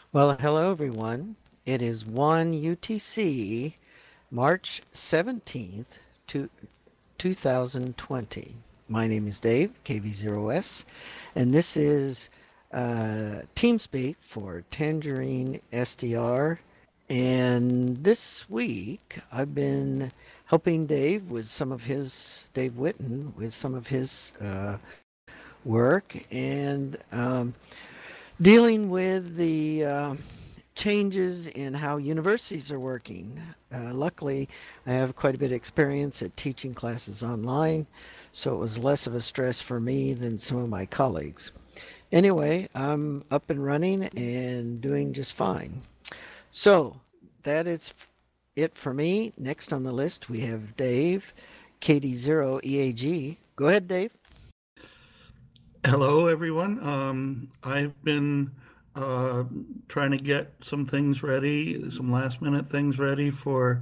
Well, hello everyone. It is 1 UTC, March 17th, 2020. My name is Dave, KV0S, and this is TeamSpeak for Tangerine SDR. And this week, I've been helping Dave Witten, with some of his work and dealing with the changes in how universities are working. Luckily, I have quite a bit of experience at teaching classes online, so it was less of a stress for me than some of my colleagues. Anyway, I'm up and running and doing just fine. So that is it for me. Next on the list, we have Dave, KD0EAG. Go ahead, Dave. Hello, everyone. I've been uh, trying to get some things ready, some last minute things ready for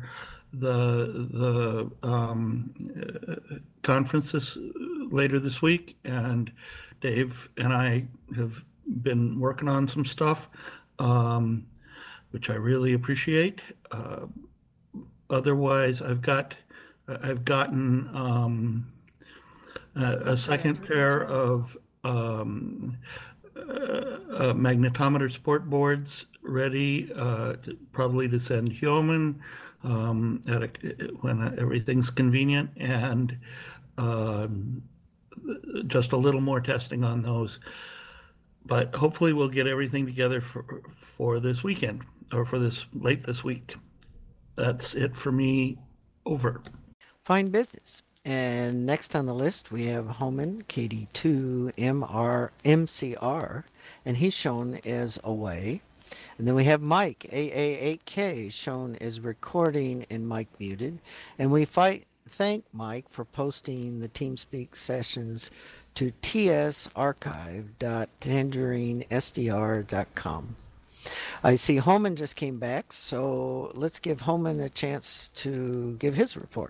the conferences later this week, and Dave and I have been working on some stuff, um, which I really appreciate. Otherwise, I've gotten a second pair of um, magnetometer sport boards ready, probably to send Hyoman when everything's convenient, and um, just a little more testing on those. But hopefully, we'll get everything together for this weekend or for this late this week. That's it for me. Over. Fine business. And next on the list, we have Homan KD2MCR, and he's shown as away. And then we have Mike AA8K shown as recording and mic muted. And thank Mike for posting the TeamSpeak sessions to tsarchive.tangerinesdr.com. I see Homan just came back, so let's give Homan a chance to give his report.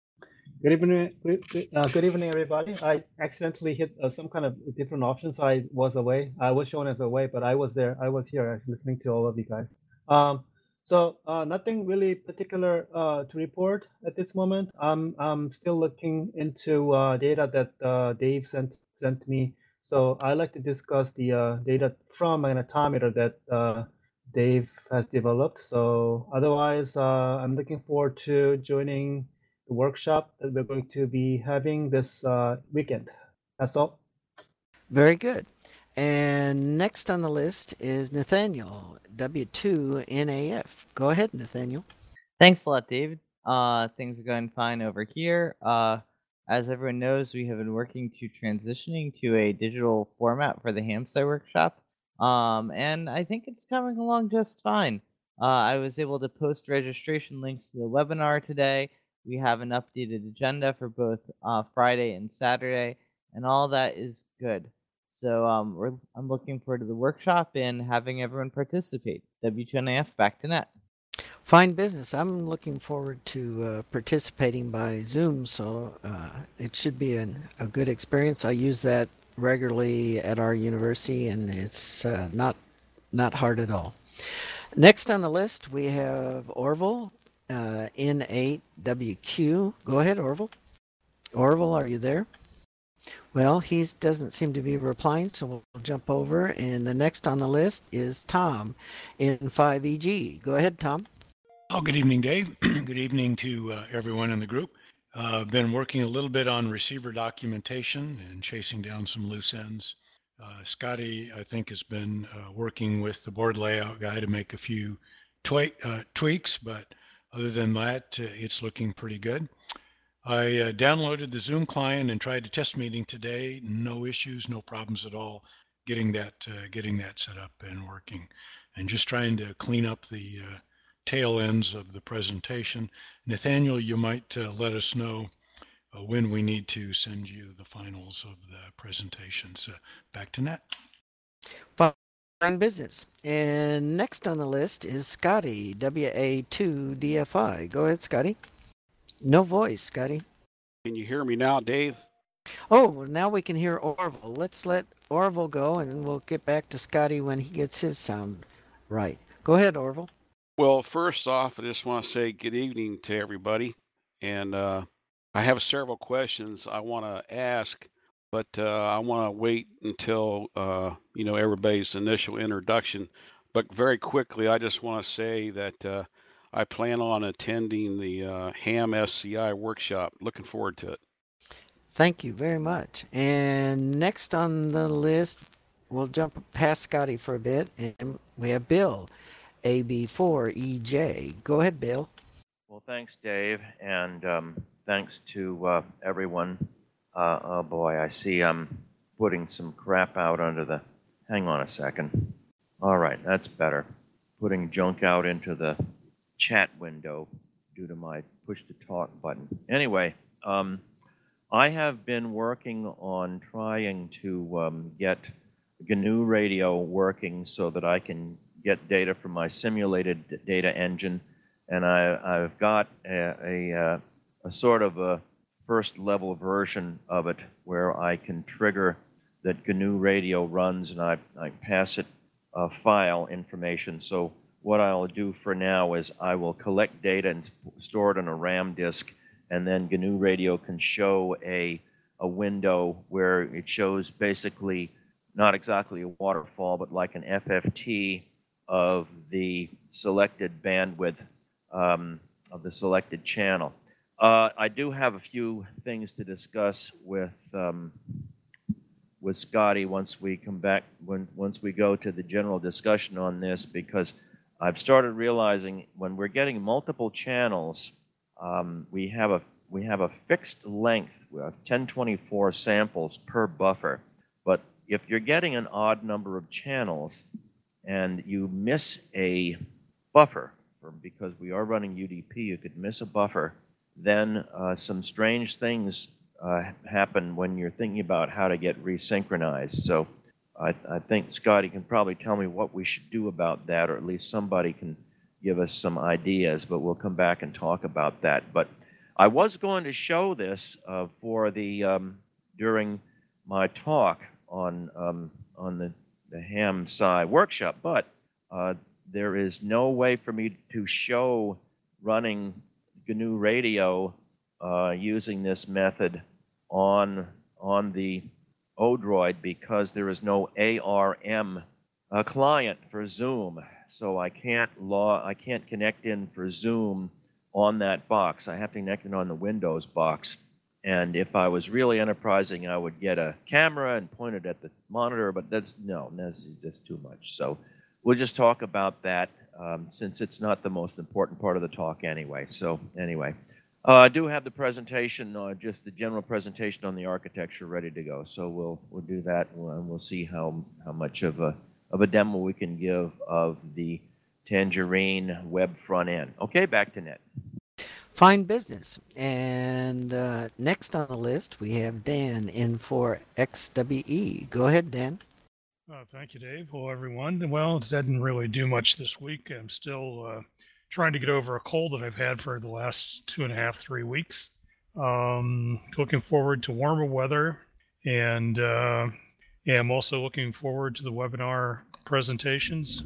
Good evening, everybody. I accidentally hit some kind of different option, so I was away. I was shown as away, but I was there. I was here listening to all of you guys. Nothing really particular to report at this moment. I'm still looking into data that Dave sent me. So I like to discuss the data from magnetometer that Dave has developed. So otherwise, I'm looking forward to joining the workshop that we're going to be having this weekend. That's all. Very good. And next on the list is Nathaniel, W2NAF. Go ahead, Nathaniel. Thanks a lot, David. Things are going fine over here. As everyone knows, we have been working to transitioning to a digital format for the Hamsci workshop. And I think it's coming along just fine. I was able to post registration links to the webinar today. We have an updated agenda for both Friday and Saturday, and all that is good. So I'm looking forward to the workshop and having everyone participate. W2NAF, back to net. Fine business. I'm looking forward to participating by Zoom, so it should be a good experience. I use that regularly at our university, and it's not hard at all. Next on the list, we have Orville, N8WQ. Go ahead, Orville. Orville, are you there? Well, he doesn't seem to be replying, so we'll jump over. And the next on the list is Tom in 5EG. Go ahead, Tom. Oh, good evening, Dave. Good evening to everyone in the group. Been working a little bit on receiver documentation and chasing down some loose ends. Scotty, I think, has been working with the board layout guy to make a few tweaks, but other than that, it's looking pretty good. I downloaded the Zoom client and tried a test meeting today. No issues, no problems at all getting that set up and working, and just trying to clean up the tail ends of the presentation. Nathaniel, you might let us know when we need to send you the finals of the presentations. Back to net. Fine business. And next on the list is Scotty, WA2DFI. Go ahead, Scotty. No voice, Scotty. Can you hear me now, Dave? Oh, now we can hear Orville. Let's let Orville go, and we'll get back to Scotty when he gets his sound Right. Go ahead, Orville. Well, first off, I just want to say good evening to everybody. And I have several questions I want to ask, but I want to wait until, everybody's initial introduction. But very quickly, I just want to say that I plan on attending the Ham SCI workshop. Looking forward to it. Thank you very much. And next on the list, we'll jump past Scotty for a bit, and we have Bill, AB4EJ. Go ahead, Bill. Well, thanks, Dave, and thanks to everyone. Oh boy, I see I'm putting some crap out under the. Hang on a second. All right, that's better. Putting junk out into the chat window due to my push to talk button. Anyway, I have been working on trying to get GNU Radio working so that I can get data from my simulated data engine, and I've got a sort of a first level version of it where I can trigger that GNU Radio runs, and I pass it file information. So what I'll do for now is I will collect data and store it on a RAM disk, and then GNU Radio can show a window where it shows basically not exactly a waterfall, but like an FFT of the selected bandwidth of the selected channel. I do have a few things to discuss with Scotty once we come back, once we go to the general discussion on this, because I've started realizing when we're getting multiple channels, we have a fixed length. We have 1024 samples per buffer. But if you're getting an odd number of channels and you miss a buffer, because we are running UDP, you could miss a buffer, then some strange things happen when you're thinking about how to get resynchronized. So I think Scotty can probably tell me what we should do about that, or at least somebody can give us some ideas, but we'll come back and talk about that. But I was going to show this for the during my talk on the Ham SCI workshop, but there is no way for me to show running GNU Radio using this method on the Odroid because there is no ARM client for Zoom. So I can't connect in for Zoom on that box. I have to connect it on the Windows box. And if I was really enterprising, I would get a camera and point it at the monitor, but that's just too much. So we'll just talk about that since it's not the most important part of the talk anyway. So anyway, I do have the presentation, just the general presentation on the architecture ready to go. So we'll do that, and we'll see how much of a demo we can give of the Tangerine web front end. Okay, back to Ned. Fine business. And next on the list, we have Dan in for XWE. Go ahead, Dan. Thank you, Dave. Hello, everyone. Well, it didn't really do much this week. I'm still trying to get over a cold that I've had for the last 2.5, 3 weeks. Looking forward to warmer weather, and I'm also looking forward to the webinar presentations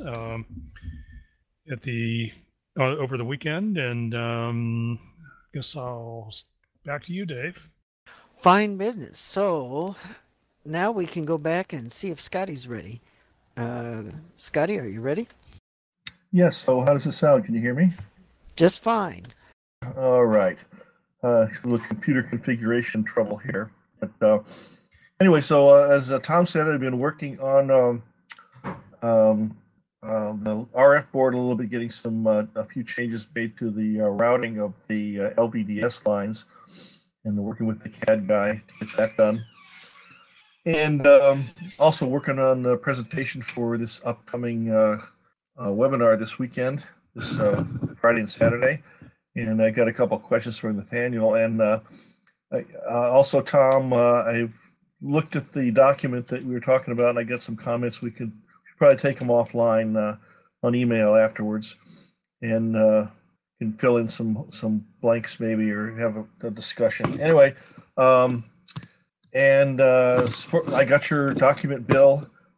at the over the weekend. And I guess I'll back to you, Dave. Fine business. So now we can go back and see if Scotty's ready. Scotty, are you ready? Yes. So how does it sound? Can you hear me? Just fine. All right. A little computer configuration trouble here. But anyway, so as Tom said, I've been working on the RF board a little bit, getting a few changes made to the routing of the LVDS lines, and working with the CAD guy to get that done. And also working on the presentation for this upcoming webinar this weekend, this Friday and Saturday. And I got a couple of questions for Nathaniel. And also, Tom, I've looked at the document that we were talking about, and I got some comments. We could probably take them offline on email afterwards, and can fill in some blanks maybe, or have a discussion. Anyway, I got your document, Bill.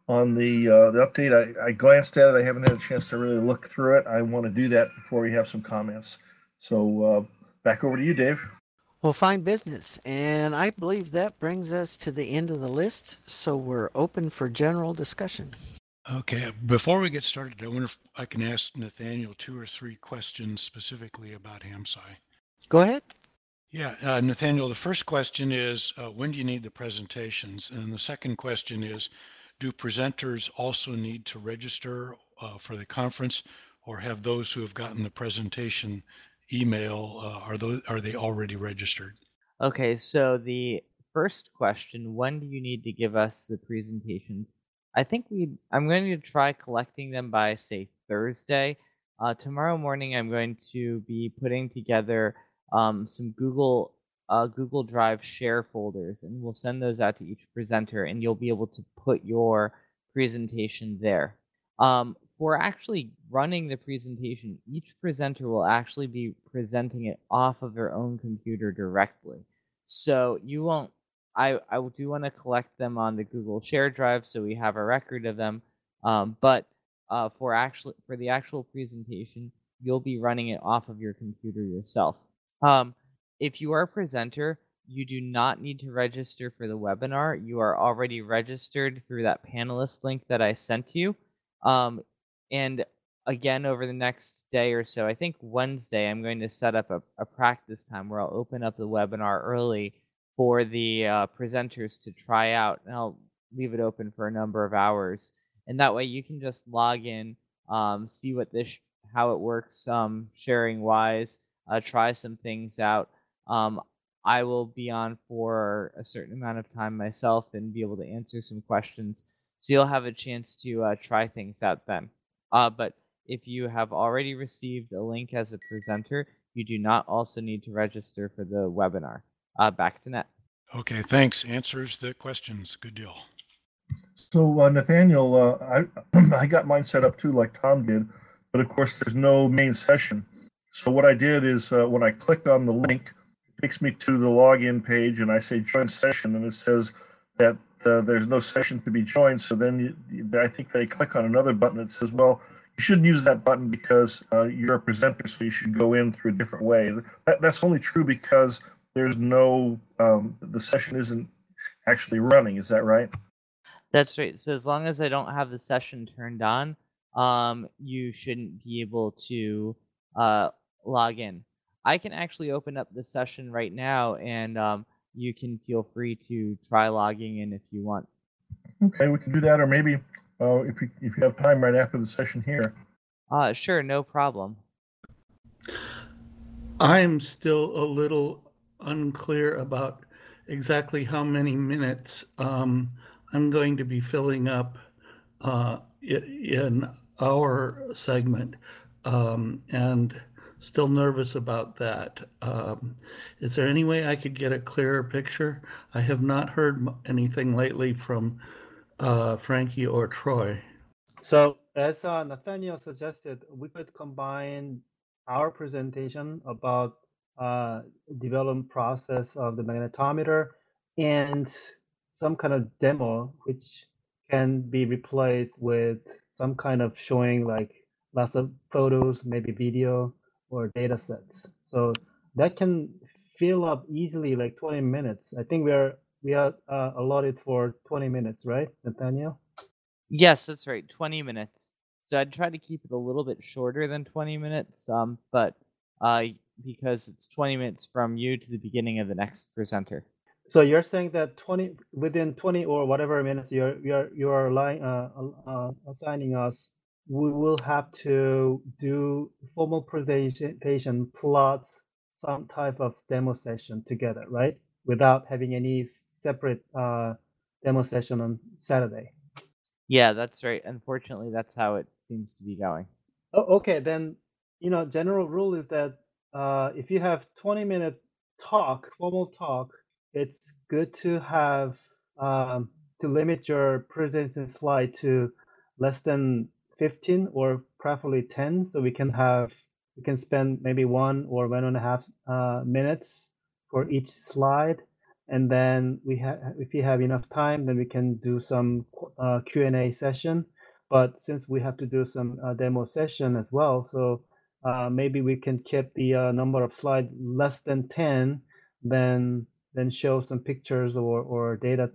on the update. I glanced at it. I haven't had a chance to really look through it. I want to do that before we have some comments. So back over to you, Dave. Well, fine business. And I believe that brings us to the end of the list. So we're open for general discussion. Okay, before we get started, I wonder if I can ask Nathaniel 2 or 3 questions specifically about HamSci. Go ahead. Yeah, Nathaniel, the first question is, when do you need the presentations? And the second question is, do presenters also need to register for the conference, or have those who have gotten the presentation email, are they already registered? Okay, so the first question, when do you need to give us the presentations? I'm going to try collecting them by, say, Thursday. Tomorrow morning, I'm going to be putting together some Google Drive share folders, and we'll send those out to each presenter, and you'll be able to put your presentation there. For actually running the presentation, each presenter will actually be presenting it off of their own computer directly. So you won't, I do want to collect them on the Google Share Drive so we have a record of them. But for the actual presentation, you'll be running it off of your computer yourself. If you are a presenter, you do not need to register for the webinar. You are already registered through that panelist link that I sent you. And again, over the next day or so, I think Wednesday, I'm going to set up a practice time where I'll open up the webinar early for the presenters to try out, and I'll leave it open for a number of hours. And that way you can just log in, see what how it works sharing wise, try some things out. I will be on for a certain amount of time myself and be able to answer some questions. So you'll have a chance to try things out then. But if you have already received a link as a presenter, you do not also need to register for the webinar. Back to Net. Okay, thanks. Answers the questions. Good deal. So Nathaniel, I got mine set up too, like Tom did, but of course there's no main session. So what I did is when I click on the link, it takes me to the login page, and I say join session, and it says that there's no session to be joined. So then I think they click on another button that says, well, you shouldn't use that button because you're a presenter, so you should go in through a different way. That's only true because there's no, the session isn't actually running. Is that right? That's right. So as long as I don't have the session turned on, you shouldn't be able to log in. I can actually open up the session right now, and you can feel free to try logging in if you want. Okay, we can do that, or maybe if you have time right after the session here. Sure, no problem. I'm still a little unclear about exactly how many minutes I'm going to be filling up in our segment, and still nervous about that. Is there any way I could get a clearer picture? I have not heard anything lately from Frankie or Troy. So as Nathaniel suggested, we could combine our presentation about development process of the magnetometer and some kind of demo, which can be replaced with some kind of showing like lots of photos, maybe video or data sets. So that can fill up easily like 20 minutes. I think we are allotted for 20 minutes, right, Nathaniel? Yes, that's right, 20 minutes. So I'd try to keep it a little bit shorter than 20 minutes, but because it's 20 minutes from you to the beginning of the next presenter. So you're saying that within 20 or whatever minutes you are assigning us, we will have to do formal presentation plus some type of demo session together, right? Without having any separate demo session on Saturday. Yeah, that's right. Unfortunately, that's how it seems to be going. Oh, okay, then general rule is that if you have 20-minute formal talk, it's good to have to limit your presentation slide to less than 15 or preferably 10, so we can spend maybe 1 or 1.5 minutes for each slide. and then if we have enough time, then we can do some Q&A session. But since we have to do some demo session as well, so maybe we can keep the number of slides less than 10, then show some pictures or data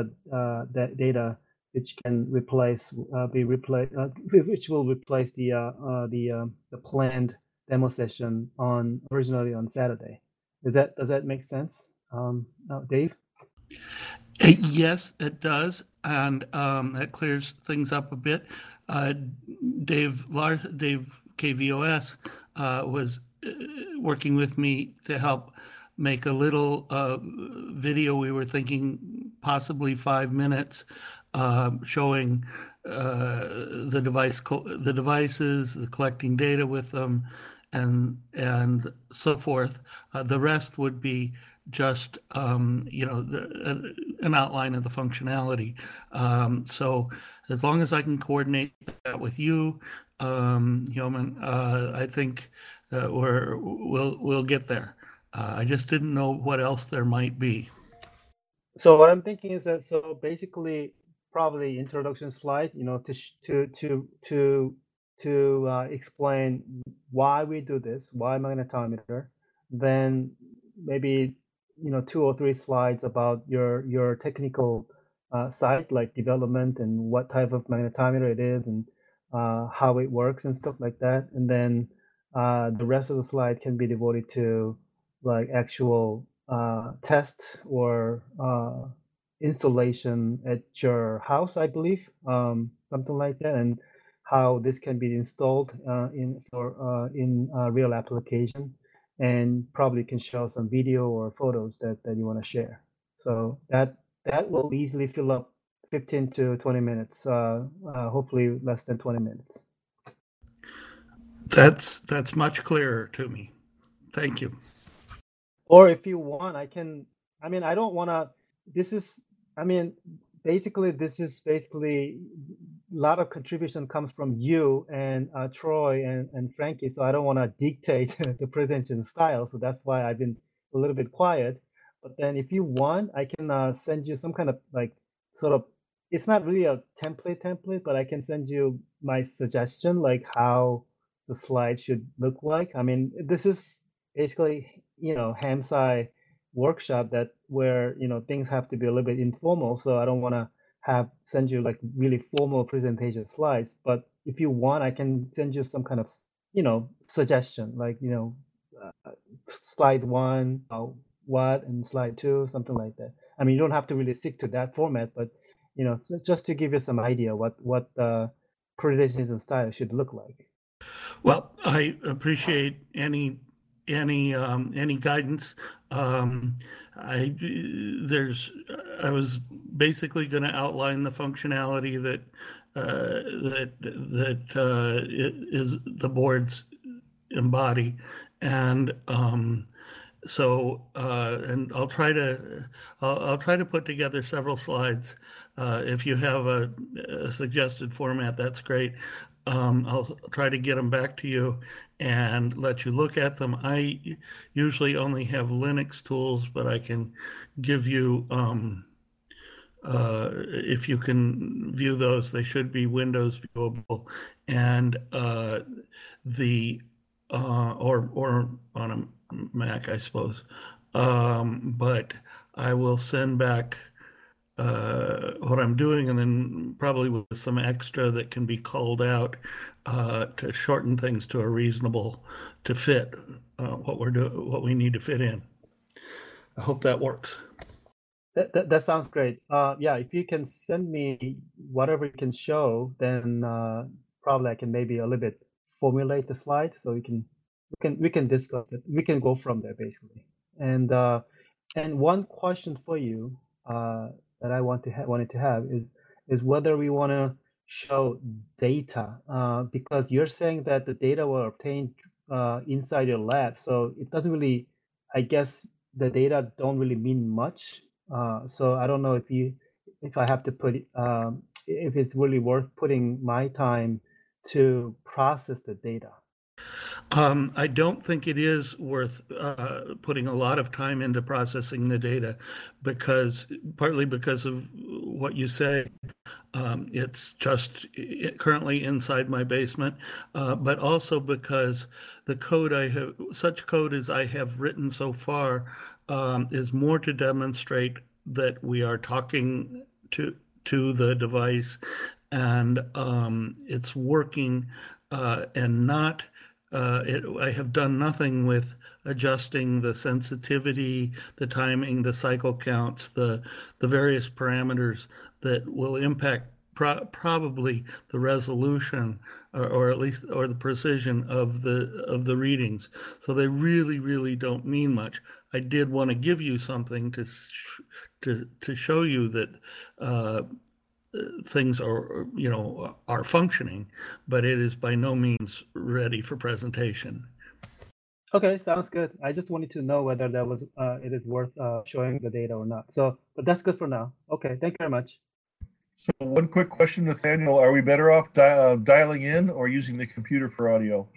which can replace which will replace the planned demo session originally on Saturday. Does that make sense, Dave? Yes, it does, and that clears things up a bit. Dave KVOS was working with me to help make a little video. We were thinking possibly 5 minutes, showing the devices, the collecting data with them, and so forth. The rest would be just an outline of the functionality. So as long as I can coordinate that with you, Yeoman, I think we'll get there. I just didn't know what else there might be. So what I'm thinking is that basically probably introduction slide, to explain why we do this, why magnetometer, then maybe 2 or 3 slides about your technical side, like development and what type of magnetometer it is and how it works and stuff like that, and then the rest of the slide can be devoted to like actual test or installation at your house, I believe, something like that, and how this can be installed in real application, and probably can show some video or photos that you want to share. So that will easily fill up 15 to 20 minutes, hopefully less than 20 minutes. That's much clearer to me. Thank you. Or if you want, I don't want to, basically this is a lot of contribution comes from you and Troy and Frankie, so I don't want to dictate the presentation style, so that's why I've been a little bit quiet. But then if you want, I can send you some kind of it's not really a template, but I can send you my suggestion, like how the slide should look like. This is basically, HamSci workshop where things have to be a little bit informal, so I don't want to send you like really formal presentation slides. But if you want, I can send you some kind of suggestion, like slide 1 what, and slide 2, something like that. You don't have to really stick to that format, but just to give you some idea what the presentation style should look like. Well, I appreciate any guidance. I was basically going to outline the functionality that is the boards embody, and and I'll try to put together several slides. If you have a suggested format, that's great. I'll try to get them back to you and let you look at them. I usually only have Linux tools, but I can give you, if you can view those, they should be Windows viewable, and or on a Mac, I suppose. But I will send back what I'm doing, and then probably with some extra that can be called out to shorten things to a reasonable, to fit what we need to fit in. I hope that works. That sounds great. Yeah, if you can send me whatever you can show, then probably I can maybe a little bit formulate the slide, so we can discuss it. We can go from there basically. And one question for you that I wanted to have is whether we want to show data, because you're saying that the data were obtained inside your lab, so it doesn't really, I guess the data don't really mean much. So I don't know if I have to put if it's really worth putting my time to process the data. I don't think it is worth putting a lot of time into processing the data, partly because of what you say. It's just currently inside my basement, but also because the code such code as I have written so far, is more to demonstrate that we are talking to the device, and it's working, and not. I have done nothing with adjusting the sensitivity, the timing, the cycle counts, the various parameters that will impact probably the resolution, or at least the precision of the readings. So they really don't mean much. I did want to give you something to show you that things are functioning, but it is by no means ready for presentation. Okay, sounds good. I just wanted to know whether that was it is worth showing the data or not. So, but that's good for now. Okay, thank you very much. So one quick question, Nathaniel, are we better off dialing in or using the computer for audio?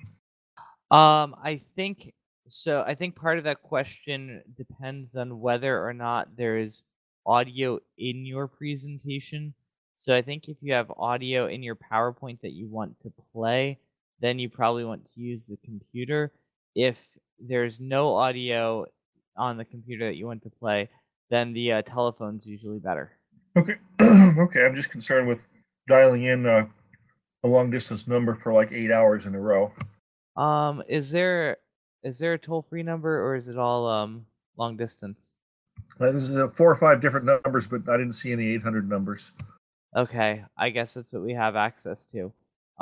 I think so. I think part of that question depends on whether or not there is audio in your presentation. So I think if you have audio in your PowerPoint that you want to play, then you probably want to use the computer. If there's no audio on the computer that you want to play, then the telephone's usually better. Okay. Okay, I'm just concerned with dialing in a long distance number for like 8 hours in a row. Is there a toll-free number, or is it all long distance? This is 4 or 5 different numbers, but I didn't see any 800 numbers. Okay, I guess that's what we have access to.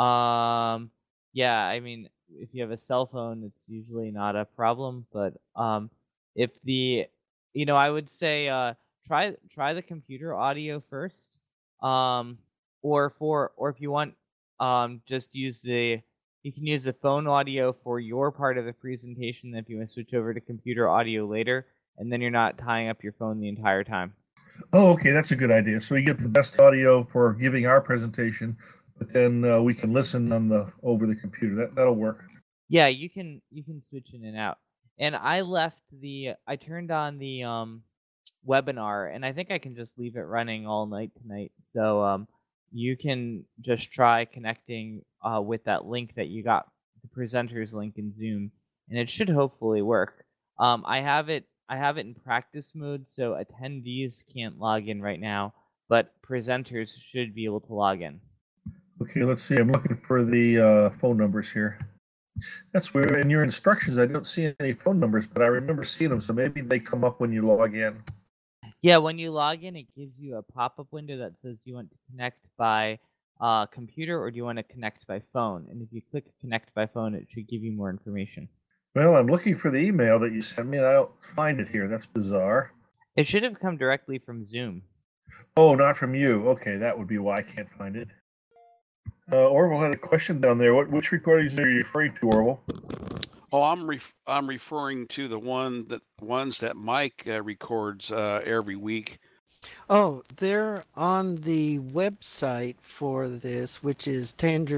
Yeah, I mean, if you have a cell phone, it's usually not a problem, but if I would say try the computer audio first, or if you want, just you can use the phone audio for your part of the presentation if you want to switch over to computer audio later, and then you're not tying up your phone the entire time. Oh, okay, that's a good idea. So we get the best audio for giving our presentation, but then we can listen over the computer. That'll work. Yeah, you can switch in and out. And I turned on the webinar, and I think I can just leave it running all night tonight. So you can just try connecting with that link that you got, the presenter's link in Zoom, and it should hopefully work. I have it in practice mode, so attendees can't log in right now, but presenters should be able to log in. Okay, let's see. I'm looking for the phone numbers here. That's weird. In your instructions, I don't see any phone numbers, but I remember seeing them, so maybe they come up when you log in. Yeah, when you log in, it gives you a pop-up window that says, do you want to connect by computer or do you want to connect by phone? And if you click connect by phone, it should give you more information. Well, I'm looking for the email that you sent me, and I don't find it here. That's bizarre. It should have come directly from Zoom. Oh, not from you. Okay, that would be why I can't find it. Orville had a question down there. Which recordings are you referring to, Orville? Oh, I'm referring to the ones that Mike records every week. Oh, they're on the website for this, which is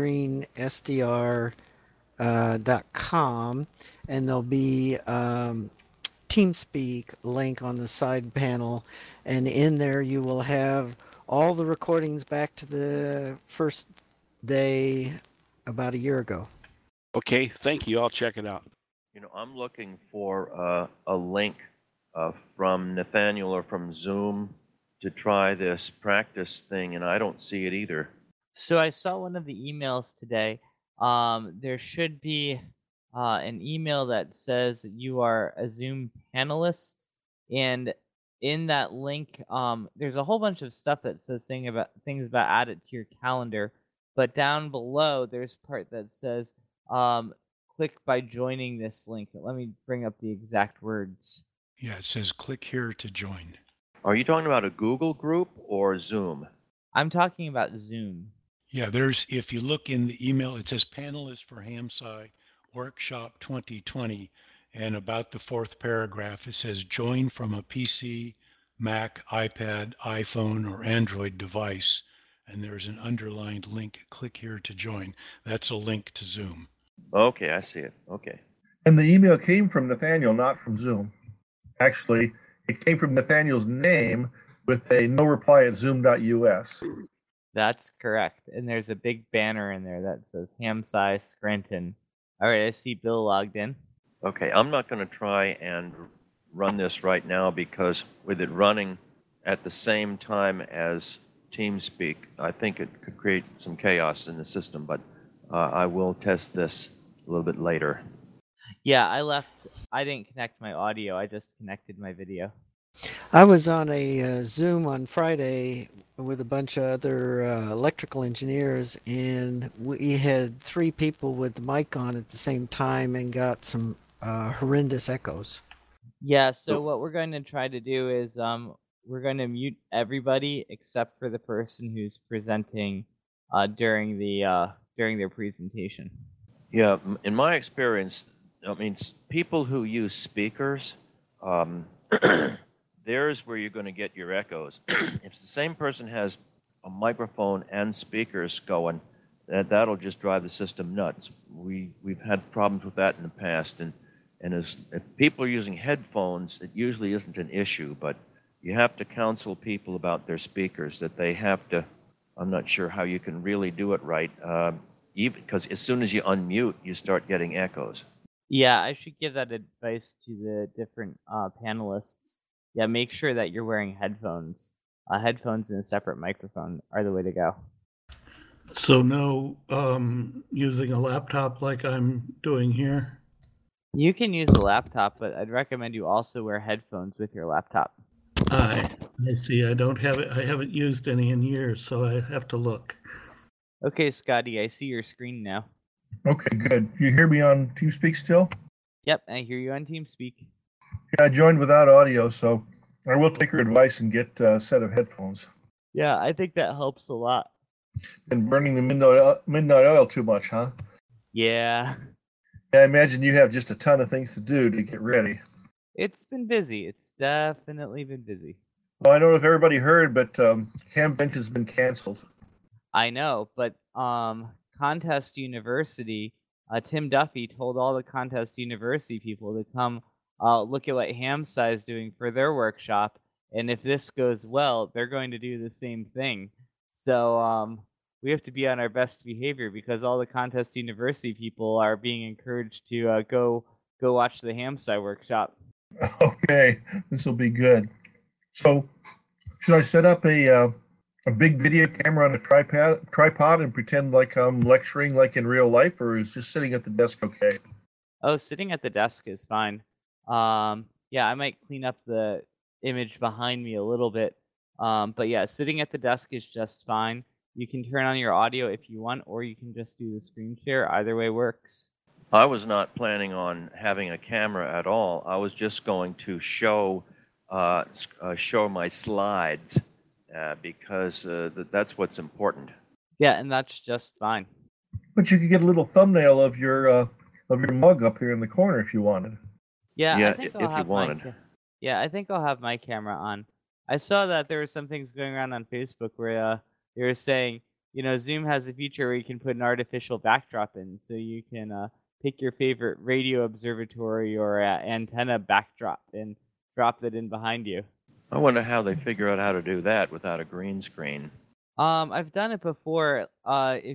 tangerinesdr.com, and there'll be TeamSpeak link on the side panel, and in there you will have all the recordings back to the first day about a year ago. Okay, thank you. I'll check it out. I'm looking for a link from Nathaniel or from Zoom to try this practice thing, and I don't see it either. So I saw one of the emails today. There should be an email that says you are a Zoom panelist, and in that link, there's a whole bunch of stuff that says things about add it to your calendar. But down below, there's a part that says, click by joining this link. Let me bring up the exact words. Yeah, it says click here to join. Are you talking about a Google group or Zoom? I'm talking about Zoom. Yeah, if you look in the email, it says panelist for HamSci Workshop 2020. And about the fourth paragraph, it says join from a PC, Mac, iPad, iPhone, or Android device. And there's an underlined link, click here to join. That's a link to Zoom. Okay, I see it. Okay. And the email came from Nathaniel, not from Zoom. Actually, it came from Nathaniel's name with a no reply at zoom.us. That's correct. And there's a big banner in there that says Hamsci Scranton. All right, I see Bill logged in. Okay, I'm not going to try and run this right now because with it running at the same time as TeamSpeak, I think it could create some chaos in the system, but I will test this a little bit later. Yeah, I didn't connect my audio. I just connected my video. I was on a Zoom on Friday with a bunch of other electrical engineers, and we had 3 people with the mic on at the same time and got some horrendous echoes. Yeah, so what we're going to try to do is we're going to mute everybody except for the person who's presenting during their presentation. Yeah, in my experience, I mean, people who use speakers, there's where you're going to get your echoes. If the same person has a microphone and speakers going, that'll just drive the system nuts. We've had problems with that in the past, and if people are using headphones, it usually isn't an issue, but you have to counsel people about their speakers, that they have to, I'm not sure how you can really do it right, even because as soon as you unmute, you start getting echoes. Yeah, I should give that advice to the different panelists. Yeah, make sure that you're wearing headphones. Headphones and a separate microphone are the way to go. So no using a laptop like I'm doing here? You can use a laptop, but I'd recommend you also wear headphones with your laptop. I see. I don't have it. I haven't used any in years, so I have to look. Okay, Scotty, I see your screen now. Okay, good. You hear me on TeamSpeak still? Yep, I hear you on TeamSpeak. Yeah, I joined without audio, so I will take your advice and get a set of headphones. Yeah, I think that helps a lot. Been burning the midnight oil too much, huh? Yeah. I imagine you have just a ton of things to do to get ready. It's been busy. It's definitely been busy. Well, I don't know if everybody heard, but Hamvention's been canceled. I know, but Contest University, Tim Duffy told all the Contest University people to come look at what Hamsci is doing for their workshop, and if this goes well, they're going to do the same thing. So we have to be on our best behavior because all the Contest University people are being encouraged to go watch the Hamsci workshop. Okay, this will be good. So, should I set up a big video camera on a tripod and pretend like I'm lecturing like in real life, or is just sitting at the desk okay? Oh, sitting at the desk is fine. Yeah, I might clean up the image behind me a little bit. But yeah, sitting at the desk is just fine. You can turn on your audio if you want, or you can just do the screen share. Either way works. I was not planning on having a camera at all. I was just going to show my slides because that's what's important. Yeah, and that's just fine. But you could get a little thumbnail of your mug up there in the corner if you wanted. Yeah, Yeah, I think if I'll you have wanted. I think I'll have my camera on. I saw that there were some things going around on Facebook where they were saying, Zoom has a feature where you can put an artificial backdrop in, so you can pick your favorite radio observatory or antenna backdrop and drop that in behind you. I wonder how they figure out how to do that without a green screen. I've done it before. If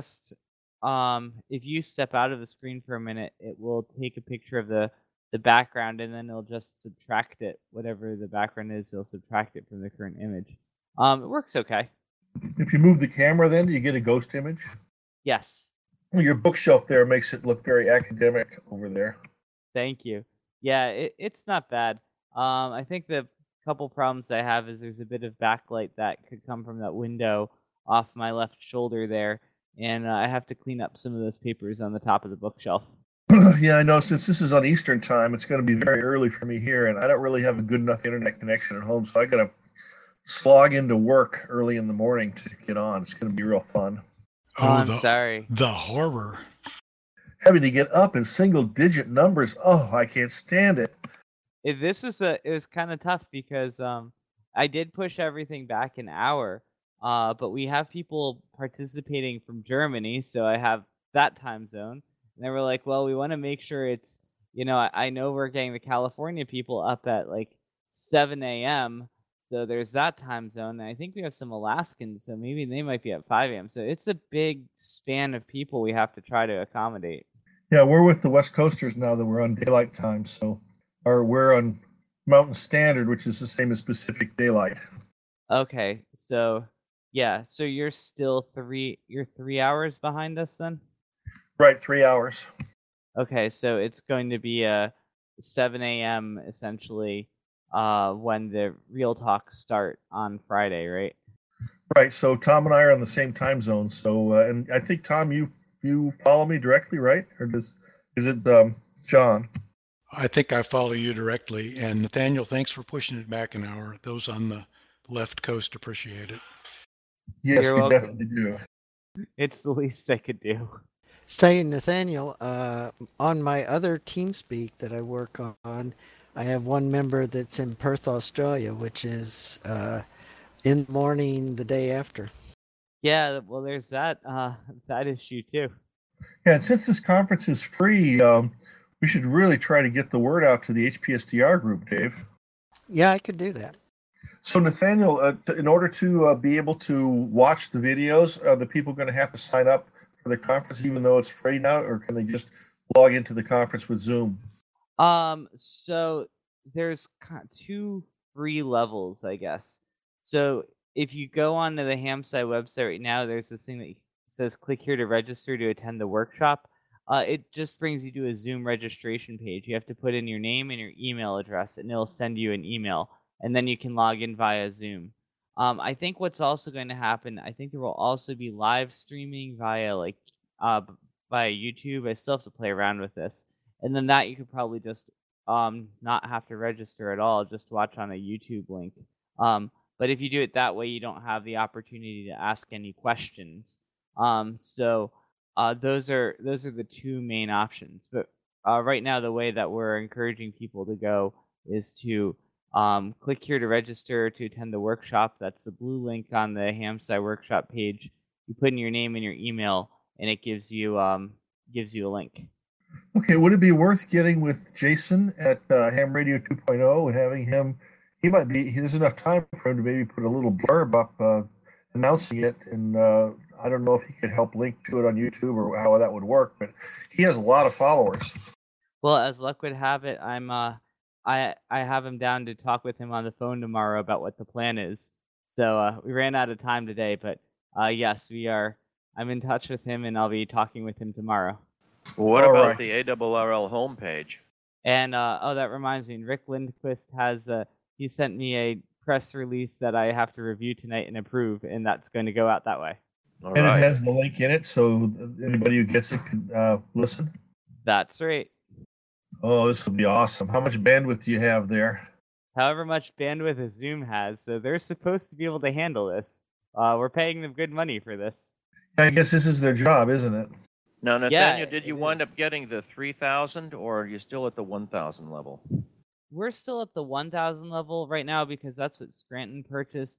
you step out of the screen for a minute, it will take a picture of the background and then it'll just subtract it. Whatever the background is, it'll subtract it from the current image. It works okay. If you move the camera, then do you get a ghost image? Yes. Well, your bookshelf there makes it look very academic over there. Thank you. Yeah, it's not bad. I think the couple problems I have is there's a bit of backlight that could come from that window off my left shoulder there, and I have to clean up some of those papers on the top of the bookshelf. Yeah, I know. Since this is on Eastern time, it's going to be very early for me here, and I don't really have a good enough internet connection at home, so I got to slog into work early in the morning to get on. It's going to be real fun. Oh, I'm sorry. The horror. Having to get up in single-digit numbers. Oh, I can't stand it. It was kind of tough because I did push everything back an hour, but we have people participating from Germany, so I have that time zone. And they were like, well, we want to make sure it's, I know we're getting the California people up at like 7 a.m. So there's that time zone. And I think we have some Alaskans, so maybe they might be at 5 a.m. So it's a big span of people we have to try to accommodate. Yeah, we're with the West Coasters now that we're on daylight time, so we're on Mountain Standard, which is the same as Pacific Daylight. Okay, so yeah, so you're 3 hours behind us then? Right, 3 hours. Okay, so it's going to be 7 a.m. essentially when the real talks start on Friday, right? Right. So Tom and I are on the same time zone. So and I think Tom, you follow me directly, right? Or is it John? I think I follow you directly. And Nathaniel, thanks for pushing it back an hour. Those on the left coast appreciate it. Yes, You're we welcome. definitely do. It's the least I could do. Say, Nathaniel, on my other TeamSpeak that I work on, I have one member that's in Perth, Australia, which is in the morning the day after. Yeah, well, there's that issue too. Yeah, and since this conference is free, we should really try to get the word out to the HPSDR group, Dave. Yeah, I could do that. So, Nathaniel, in order to be able to watch the videos, are the people going to have to sign up for the conference, even though it's free now, or can they just log into the conference with Zoom? So there's 2 free levels, I guess. So if you go onto the Hamsci website right now, there's this thing that says click here to register to attend the workshop. It just brings you to a Zoom registration page. You have to put in your name and your email address, and it'll send you an email, and then you can log in via Zoom. I think what's also going to happen, I think there will also be live streaming via via YouTube. I still have to play around with this. And then that you could probably just not have to register at all, just watch on a YouTube link. But if you do it that way, you don't have the opportunity to ask any questions. So those are the 2 main options. But right now, the way that we're encouraging people to go is to click here to register to attend the workshop. That's the blue link on the Hamsci workshop page. You put in your name and your email, and it gives you a link. Okay, would it be worth getting with Jason at Ham Radio 2.0 and having him? There's enough time for him to maybe put a little blurb up announcing it, and I don't know if he could help link to it on YouTube or how that would work, but he has a lot of followers. Well, as luck would have it, I have him down to talk with him on the phone tomorrow about what the plan is. So we ran out of time today, but yes, we are. I'm in touch with him, and I'll be talking with him tomorrow. What about the ARRL homepage? And that reminds me, Rick Lindquist has he sent me a press release that I have to review tonight and approve, and that's going to go out that way. It has the link in it, so anybody who gets it can listen. That's right. Oh, this will be awesome. How much bandwidth do you have there? However much bandwidth a Zoom has, so they're supposed to be able to handle this. We're paying them good money for this. I guess this is their job, isn't it? Now, Nathaniel, did you wind up getting the 3,000, or are you still at the 1,000 level? We're still at the 1,000 level right now because that's what Scranton purchased.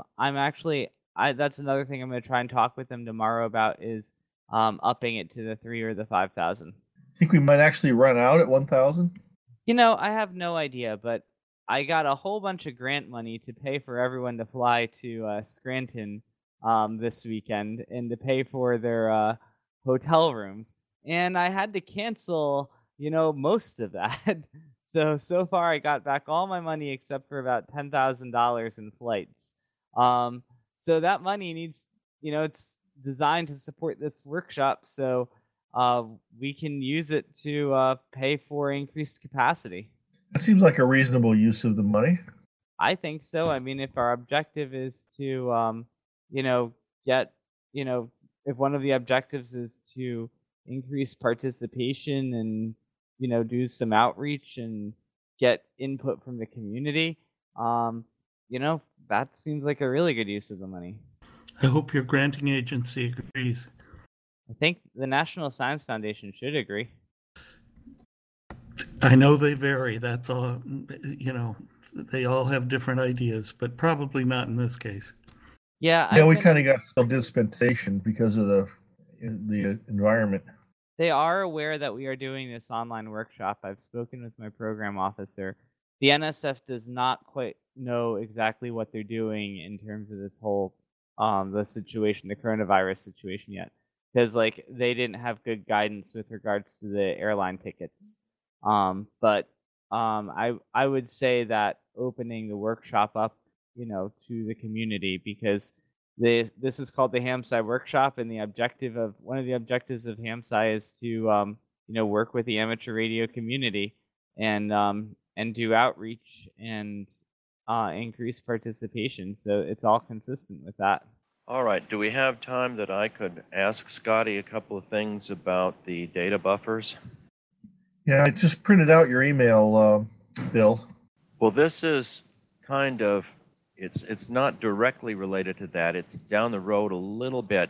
That's another thing I'm going to try and talk with them tomorrow about is upping it to the 3 or the 5,000. Think we might actually run out at 1,000? I have no idea, but I got a whole bunch of grant money to pay for everyone to fly to Scranton this weekend and to pay for their hotel rooms. And I had to cancel, most of that. So far I got back all my money except for about $10,000 in flights. So that money needs, it's designed to support this workshop. So we can use it to pay for increased capacity. That seems like a reasonable use of the money. I think so. I mean, if our objective is to, if one of the objectives is to increase participation and, do some outreach and get input from the community, that seems like a really good use of the money. I hope your granting agency agrees. I think the National Science Foundation should agree. I know they vary. That's all, they all have different ideas, but probably not in this case. Yeah, we kind of got some dispensation because of the environment. They are aware that we are doing this online workshop. I've spoken with my program officer. The NSF does not quite know exactly what they're doing in terms of this whole the situation, the coronavirus situation yet, because like they didn't have good guidance with regards to the airline tickets. But I would say that opening the workshop up, to the community, because this is called the HamSci workshop, and one of the objectives of HamSci is to work with the amateur radio community and do outreach and increase participation. So it's all consistent with that. All right. Do we have time that I could ask Scotty a couple of things about the data buffers? Yeah, I just printed out your email, Bill. Well, this is kind of, it's not directly related to that. It's down the road a little bit.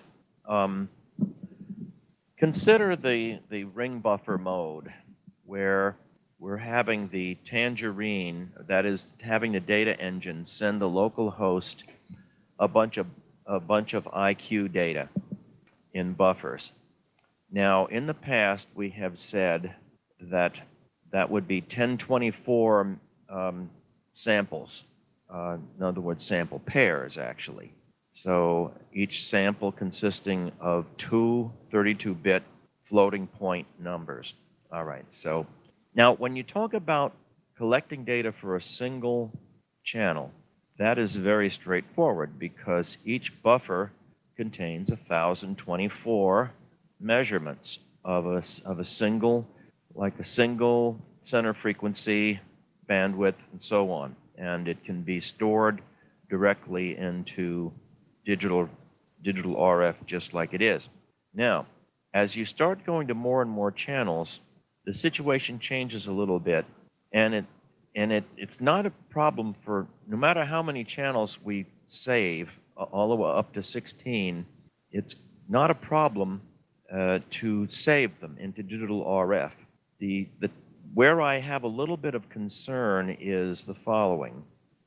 Consider the ring buffer mode, where we're having the Tangerine, that is having the data engine send the local host a bunch of IQ data in buffers. Now, in the past, we have said that would be 1024 samples. In other words, sample pairs, actually. So each sample consisting of two 32-bit floating point numbers. All right, so now when you talk about collecting data for a single channel, that is very straightforward because each buffer contains 1,024 measurements of a single, like a single center frequency, bandwidth, and so on. And it can be stored directly into digital RF just like it is. Now, as you start going to more and more channels, the situation changes a little bit, and it's not a problem for, no matter how many channels we save, all the way up to 16, it's not a problem to save them into digital RF. Where I have a little bit of concern is the following.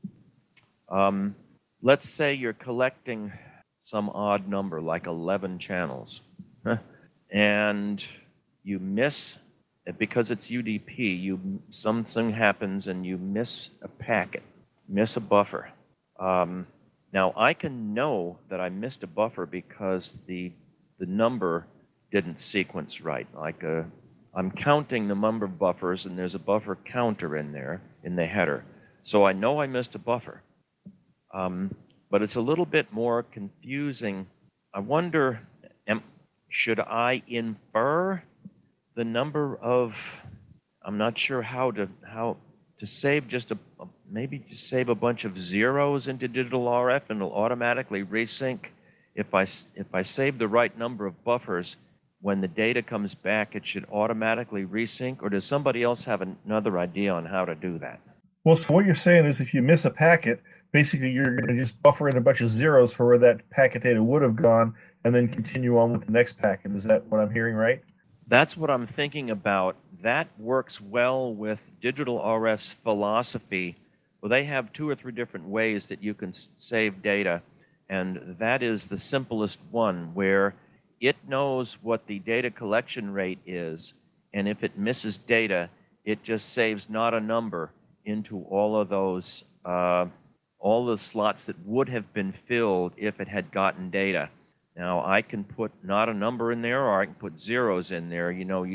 Let's say you're collecting some odd number, like 11 channels, and you miss, because it's UDP, something happens and you miss a packet, miss a buffer. Now, I can know that I missed a buffer because the number didn't sequence right. Like I'm counting the number of buffers, and there's a buffer counter in there in the header. So I know I missed a buffer. But it's a little bit more confusing. I wonder, should I infer the number of, I'm not sure how to save just maybe just save a bunch of zeros into digital RF and it'll automatically resync. If I save the right number of buffers, when the data comes back, it should automatically resync, or does somebody else have another idea on how to do that? Well, so what you're saying is if you miss a packet, basically you're going to just buffer in a bunch of zeros for where that packet data would have gone and then continue on with the next packet. Is that what I'm hearing right? That's what I'm thinking about. That works well with digital RF's philosophy. Well, they have 2 or 3 different ways that you can save data, and that is the simplest one, where it knows what the data collection rate is, and if it misses data, it just saves not a number into all of those, all the slots that would have been filled if it had gotten data. Now, I can put not a number in there, or I can put zeros in there. You know,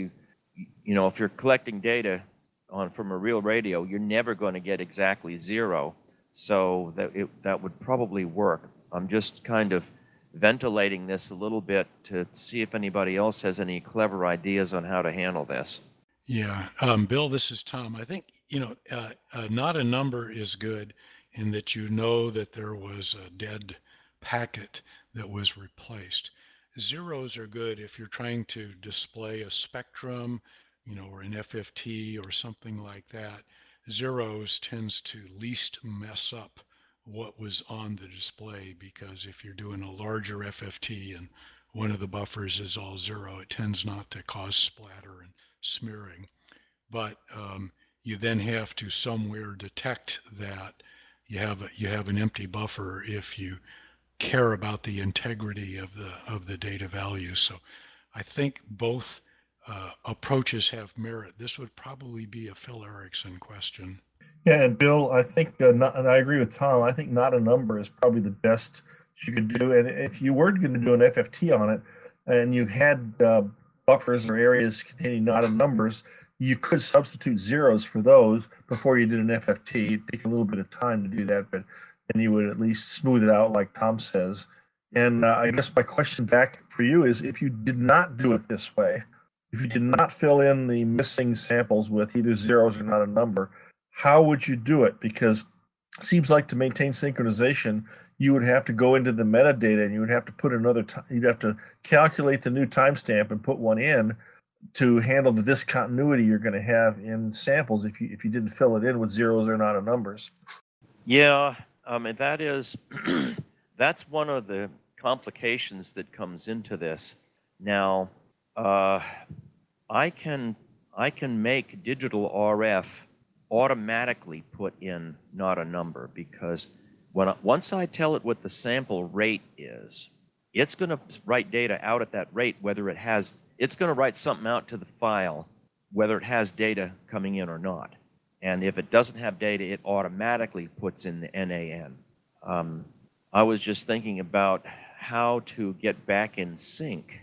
if you're collecting data from a real radio, you're never going to get exactly 0. So that would probably work. I'm just kind of ventilating this a little bit to see if anybody else has any clever ideas on how to handle this. Yeah. Bill, this is Tom. I think, not a number is good in that you know that there was a dead packet that was replaced. Zeros are good if you're trying to display a spectrum, or an FFT or something like that. Zeros tends to least mess up what was on the display, because if you're doing a larger FFT and one of the buffers is all 0, it tends not to cause splatter and smearing. But you then have to somewhere detect that you have an empty buffer if you care about the integrity of the data value. So I think both approaches have merit. This would probably be a Phil Erickson question. Yeah, and Bill, I think, and I agree with Tom. I think not a number is probably the best you could do. And if you were going to do an FFT on it, and you had buffers or areas containing not a numbers, you could substitute zeros for those before you did an FFT. It'd take a little bit of time to do that, but then you would at least smooth it out, like Tom says. And I guess my question back for you is, if you did not do it this way, if you did not fill in the missing samples with either zeros or not a number, how would you do it? Because it seems like to maintain synchronization, you would have to go into the metadata and you would have to put you'd have to calculate the new timestamp and put one in to handle the discontinuity you're going to have in samples if you didn't fill it in with zeros or not a numbers. Yeah, and that is that's one of the complications that comes into this. Now, I can make digital RF automatically put in not a number, because once I tell it what the sample rate is, it's going to write data out at that rate, it's going to write something out to the file, whether it has data coming in or not. And if it doesn't have data, it automatically puts in the NAN. I was just thinking about how to get back in sync,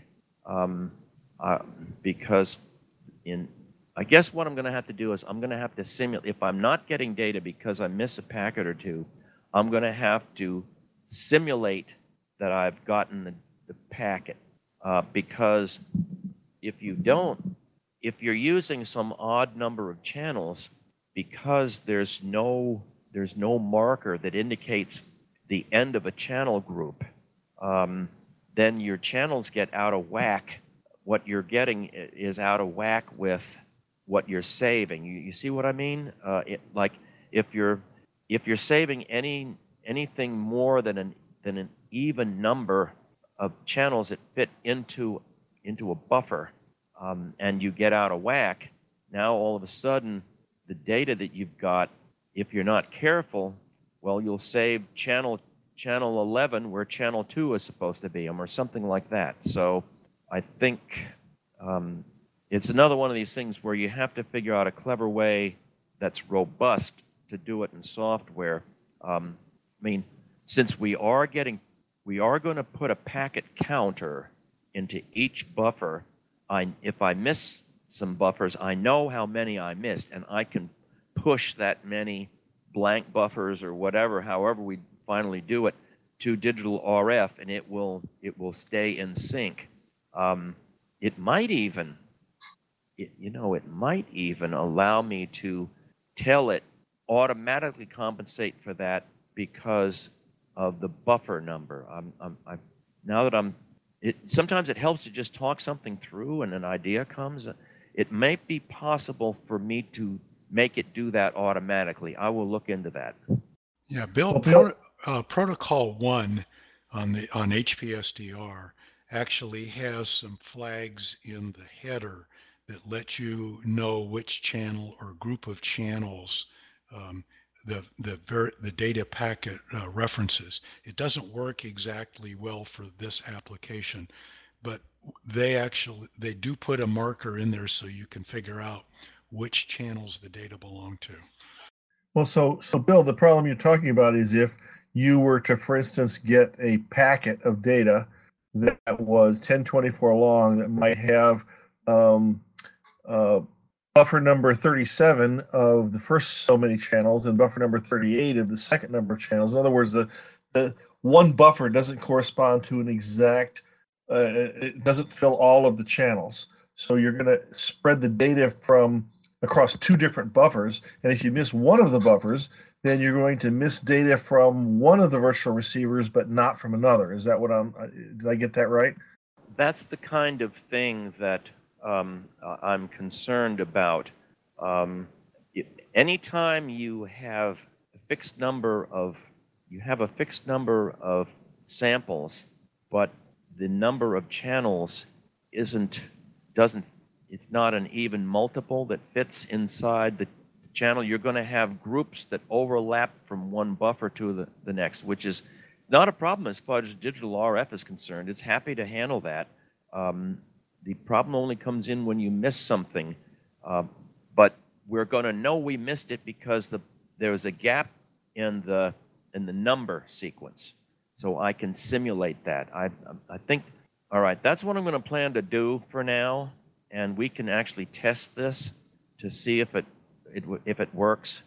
because I guess what I'm going to have to do is I'm going to have to simulate. If I'm not getting data because I miss a packet or two, I'm going to have to simulate that I've gotten the packet. Because if you're using some odd number of channels, because there's no marker that indicates the end of a channel group, then your channels get out of whack. What you're getting is out of whack with what you're saving. You see what I mean? Like if you're saving anything more than an even number of channels that fit into a buffer, and you get out of whack, now all of a sudden the data that you've got, if you're not careful, well, you'll save channel 11 where channel 2 is supposed to be, or something like that. So I think it's another one of these things where you have to figure out a clever way that's robust to do it in software. I mean, since we are going to put a packet counter into each buffer, if I miss some buffers, I know how many I missed, and I can push that many blank buffers or whatever, however we finally do it, to digital RF, and it will stay in sync. It might even allow me to tell it automatically compensate for that because of the buffer number. Sometimes it helps to just talk something through and an idea comes. It may be possible for me to make it do that automatically. I will look into that. Yeah, Bill, Protocol 1 on HPSDR actually has some flags in the header that let you know which channel or group of channels the data packet references. It doesn't work exactly well for this application, but they do put a marker in there so you can figure out which channels the data belong to. Well, so Bill, the problem you're talking about is if you were to, for instance, get a packet of data that was 1024 long that might have buffer number 37 of the first so many channels and buffer number 38 of the second number of channels. In other words, the one buffer doesn't correspond to an exact, it doesn't fill all of the channels. So you're going to spread the data from across two different buffers. And if you miss one of the buffers, then you're going to miss data from one of the virtual receivers, but not from another. Is that what did I get that right? That's the kind of thing that I'm concerned about. Anytime you have a fixed number of samples, but the number of channels it's not an even multiple that fits inside the channel, you're going to have groups that overlap from one buffer to the next, which is not a problem as far as digital RF is concerned. It's happy to handle that. The problem only comes in when you miss something. But we're going to know we missed it because there was a gap in the number sequence. So I can simulate that. I think, all right, that's what I'm going to plan to do for now. And we can actually test this to see if it works.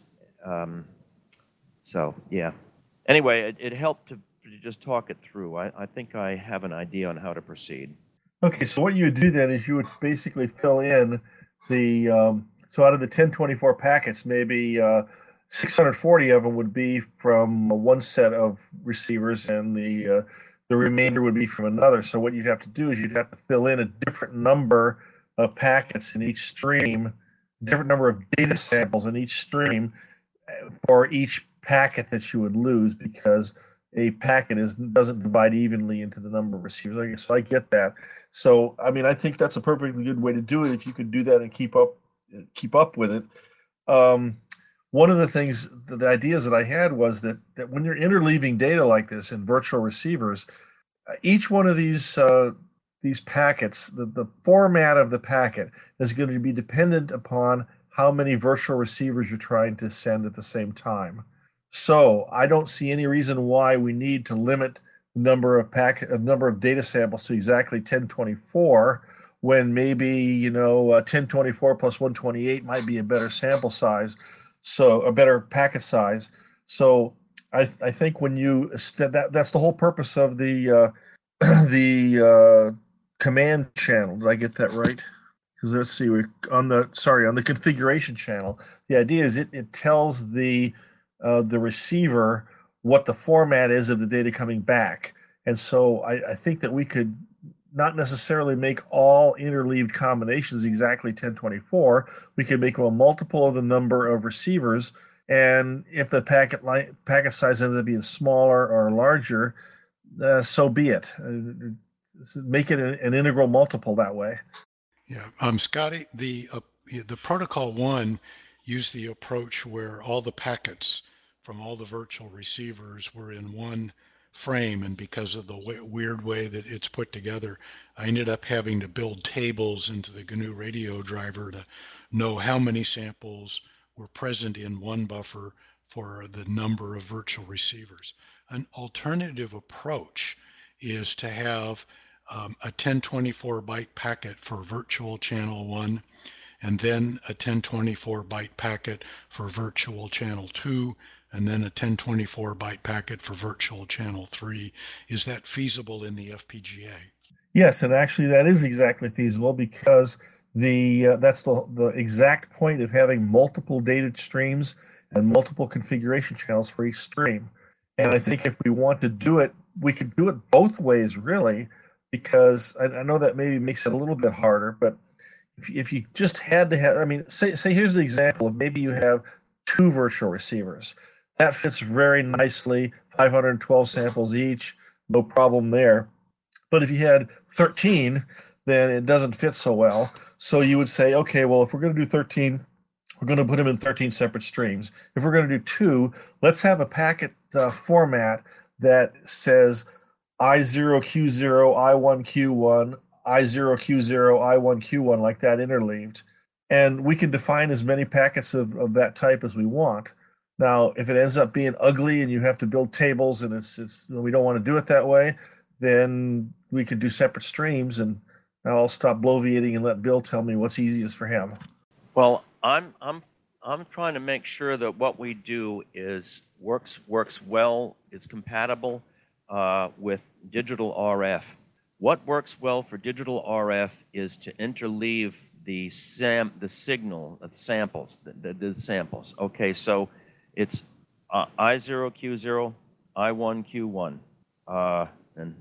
So, yeah. Anyway, it helped to just talk it through. I think I have an idea on how to proceed. Okay, so what you would do then is you would basically fill in the, so out of the 1024 packets, maybe 640 of them would be from one set of receivers and the remainder would be from another. So what you'd have to do is you'd have to fill in a different number of packets in each stream, different number of data samples in each stream for each packet that you would lose, because a packet doesn't divide evenly into the number of receivers. So I get that. So, I mean, I think that's a perfectly good way to do it if you could do that and keep up with it. One of the things, the ideas that I had was that when you're interleaving data like this in virtual receivers, each one of these packets, the format of the packet is going to be dependent upon how many virtual receivers you're trying to send at the same time. So I don't see any reason why we need to limit the number of data samples to exactly 1024 when maybe 1024 plus 128 might be a better sample size, so a better packet size. So I think when that's the whole purpose of the command channel. Did I get that right? Because let's see, on the configuration channel. The idea is it tells the receiver what the format is of the data coming back. And so I think that we could not necessarily make all interleaved combinations exactly 1024. We could make them a multiple of the number of receivers. And if the packet size ends up being smaller or larger, so be it. Make it an integral multiple that way. Yeah, Scotty, the protocol 1 used the approach where all the packets from all the virtual receivers were in one frame, and because of the weird way that it's put together, I ended up having to build tables into the GNU radio driver to know how many samples were present in one buffer for the number of virtual receivers. An alternative approach is to have a 1024 byte packet for virtual channel 1, and then a 1024 byte packet for virtual channel 2, and then a 1024 byte packet for virtual channel 3. Is that feasible in the FPGA? Yes, and actually that is exactly feasible, because that's the exact point of having multiple data streams and multiple configuration channels for each stream. And I think if we want to do it, we could do it both ways, really, because I know that maybe makes it a little bit harder, but if you just had to have, I mean, say here's the example of maybe you have 2 virtual receivers. That fits very nicely, 512 samples each, no problem there. But if you had 13, then it doesn't fit so well. So you would say, okay, well, if we're going to do 13, we're going to put them in 13 separate streams. If we're going to do 2, let's have a packet format that says I0Q0, I1Q1, I0Q0, I1Q1, like that interleaved. And we can define as many packets of that type as we want. Now, if it ends up being ugly and you have to build tables and we don't want to do it that way, then we could do separate streams, and I'll stop bloviating and let Bill tell me what's easiest for him. Well, I'm trying to make sure that what we do is works well, is compatible with digital RF. What works well for digital RF is to interleave the signal, the samples, the samples. Okay, so it's I0Q0, I1Q1, and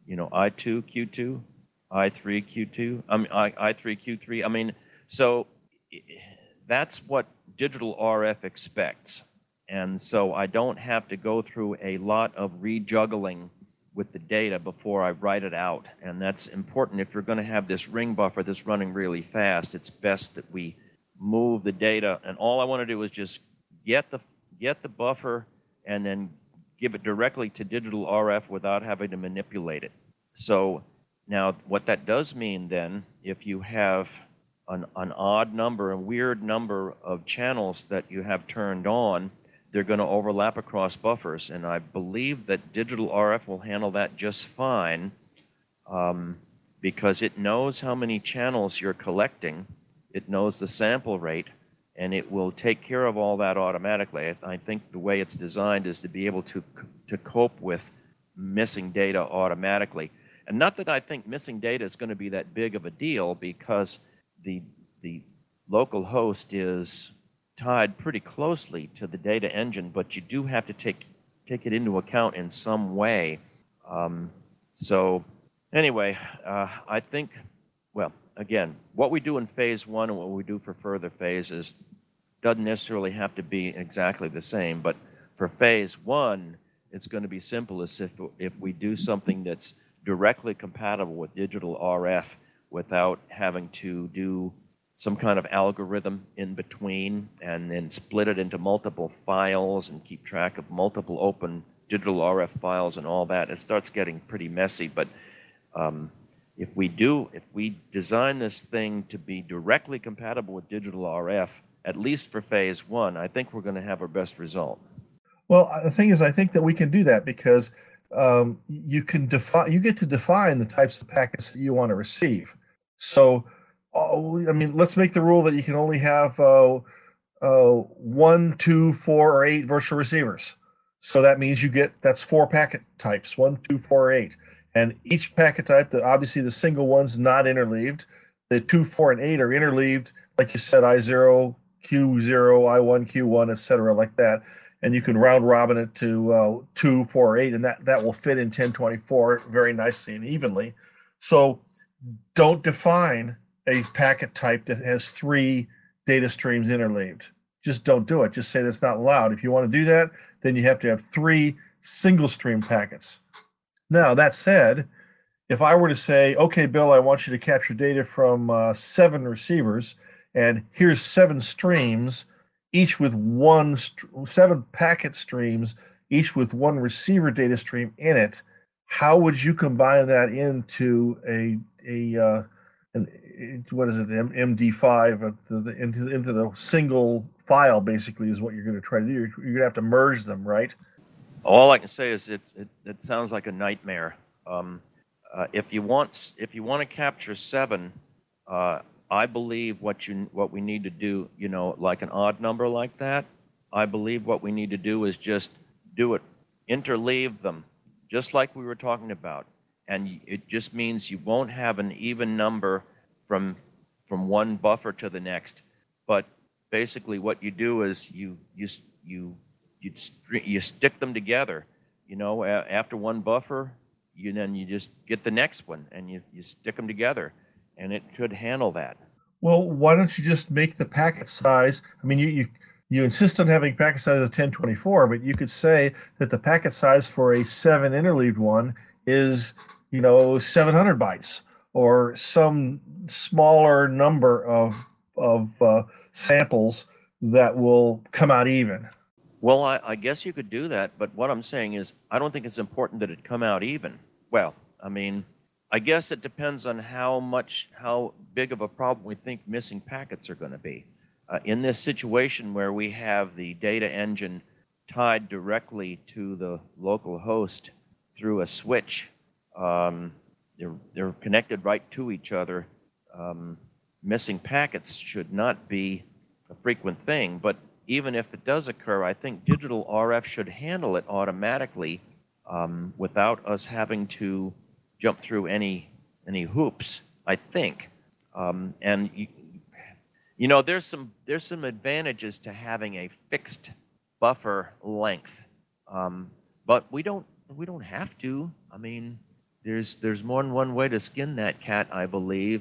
I2Q2, I3Q2. I3Q3. I mean, so that's what digital RF expects, and so I don't have to go through a lot of rejuggling with the data before I write it out, and that's important. If you're going to have this ring buffer that's running really fast, it's best that we move the data, and all I want to do is just get the buffer and then give it directly to digital RF without having to manipulate it. So Now, what that does mean then, if you have an odd number, a weird number of channels that you have turned on, they're going to overlap across buffers. And I believe that digital RF will handle that just fine, because it knows how many channels you're collecting, it knows the sample rate, and it will take care of all that automatically. I think the way it's designed is to be able to cope with missing data automatically. And not that I think missing data is going to be that big of a deal, because the local host is tied pretty closely to the data engine, but you do have to take it into account in some way. So anyway, I think, well, again, what we do in phase one and what we do for further phases doesn't necessarily have to be exactly the same, but for phase one, it's going to be simplest if we do something that's directly compatible with digital RF without having to do some kind of algorithm in between and then split it into multiple files and keep track of multiple open digital RF files and all that. It starts getting pretty messy, but if we design this thing to be directly compatible with digital RF, at least for phase one, I think we're going to have our best result. Well, the thing is, I think that we can do that because you get to define the types of packets that you want to receive. So, I mean, let's make the rule that you can only have 1, 2, 4, or 8 virtual receivers. So that means that's 4 packet types, 1, 2, 4, or 8. And each packet type, obviously the single one's not interleaved. The 2, 4, and 8 are interleaved, like you said, I0, Q0, I1, Q1, etc., like that. And you can round robin it to 2, 4, 8, and that will fit in 1024 very nicely and evenly. So don't define a packet type that has 3 data streams interleaved. Just don't do it. Just say that's not allowed. If you want to do that, then you have to have 3 single stream packets. Now, that said, if I were to say, okay, Bill, I want you to capture data from 7 receivers, and here's 7 streams, each with 7 packet streams, each with 1 receiver data stream in it, how would you combine that into what is it, MD5 into the single file? Basically, is what you're going to try to do. You're going to have to merge them, right? All I can say is it sounds like a nightmare. If you want to capture 7, I believe what we need to do, like an odd number like that, I believe what we need to do is just do it, interleave them, just like we were talking about. And it just means you won't have an even number from one buffer to the next. But basically what you do is you stick them together. After one buffer, then you just get the next one and you stick them together, and it could handle that. Well, why don't you just make the packet size? I mean, you insist on having packet size of 1024, but you could say that the packet size for a 7 interleaved one is 700 bytes or some smaller number of samples that will come out even. Well, I guess you could do that, but what I'm saying is I don't think it's important that it come out even. Well, I mean, I guess it depends on how big of a problem we think missing packets are going to be. In this situation where we have the data engine tied directly to the local host through a switch, they're connected right to each other. Missing packets should not be a frequent thing, but even if it does occur, I think digital RF should handle it automatically without us having to jump through any hoops, I think. And there's some advantages to having a fixed buffer length, but we don't have to. I mean, there's more than one way to skin that cat, I believe.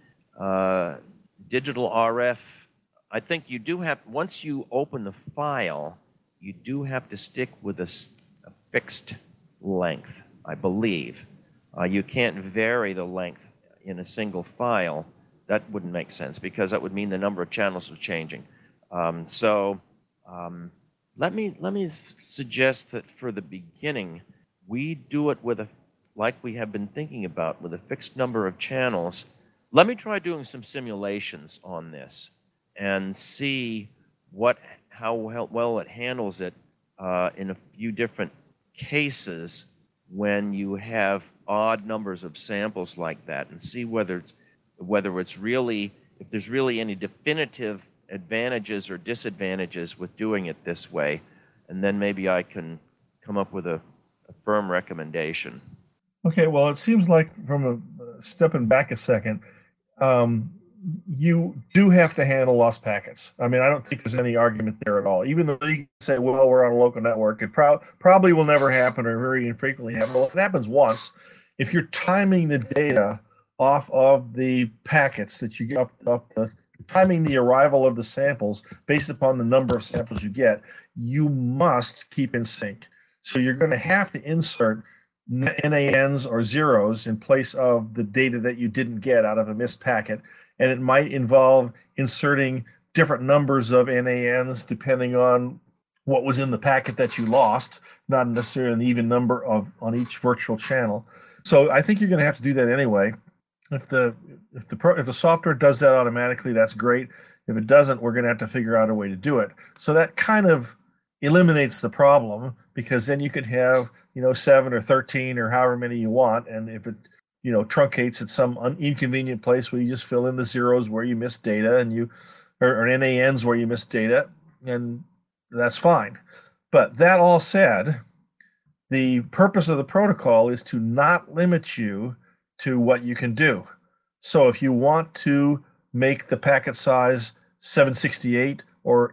Digital RF, I think you do have, once you open the file, you do have to stick with a fixed length, I believe. You can't vary the length in a single file. That wouldn't make sense because that would mean the number of channels are changing. So let me suggest that for the beginning, we do it with like we have been thinking about with a fixed number of channels, let me try doing some simulations on this and see how well it handles it in a few different cases when you have odd numbers of samples like that, and see whether it's really, if there's really any definitive advantages or disadvantages with doing it this way, and then maybe I can come up with a firm recommendation. Okay, well, it seems like from stepping back a second, you do have to handle lost packets. I mean, I don't think there's any argument there at all. Even though you can say, well, we're on a local network, it probably will never happen or very infrequently happen. Well, if it happens once, if you're timing the data off of the packets that you get timing the arrival of the samples based upon the number of samples you get, you must keep in sync. So you're going to have to insert NANs or zeros in place of the data that you didn't get out of a missed packet. And it might involve inserting different numbers of NANs depending on what was in the packet that you lost, not necessarily an even number on each virtual channel. So I think you're going to have to do that anyway. If the software does that automatically, that's great. If it doesn't, we're going to have to figure out a way to do it. So that kind of eliminates the problem, because then you could have 7 or 13 or however many you want, and if it truncates at some inconvenient place where you just fill in the zeros where you missed data and or NANs where you missed data, and that's fine. But that all said, the purpose of the protocol is to not limit you to what you can do. So if you want to make the packet size 768 or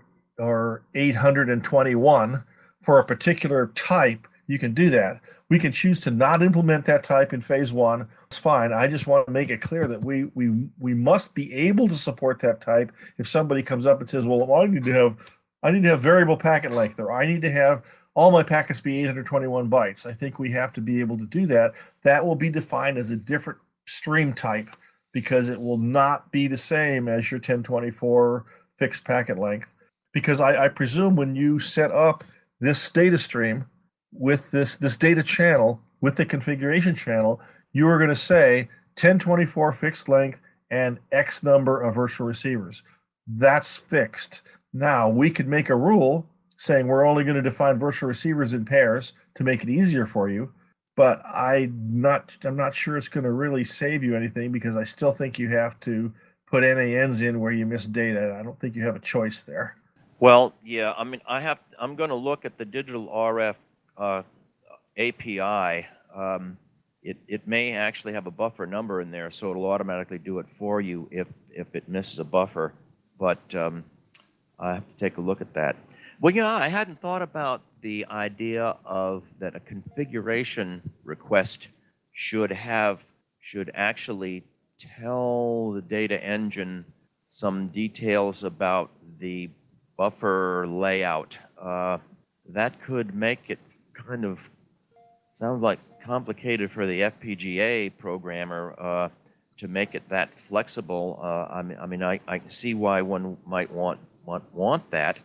821 for a particular type, you can do that. We can choose to not implement that type in phase one. It's fine. I just want to make it clear that we must be able to support that type. If somebody comes up and says, well, I need to have variable packet length, or I need to have all my packets be 821 bytes. I think we have to be able to do that. That will be defined as a different stream type, because it will not be the same as your 1024 fixed packet length. Because I presume when you set up this data stream with this data channel, with the configuration channel, you are going to say 1024 fixed length and X number of virtual receivers. That's fixed. Now, we could make a rule saying we're only going to define virtual receivers in pairs to make it easier for you, but I'm not sure it's going to really save you anything, because I still think you have to put NANs in where you miss data. I don't think you have a choice there. Well, yeah, I mean, I'm going to look at the digital RF API. It may actually have a buffer number in there, so it'll automatically do it for you if it misses a buffer. But I have to take a look at that. Well, I hadn't thought about the idea of that a configuration request should actually tell the data engine some details about the buffer layout. That could make it kind of sound like complicated for the FPGA programmer to make it that flexible. I mean, I can see why one might want that.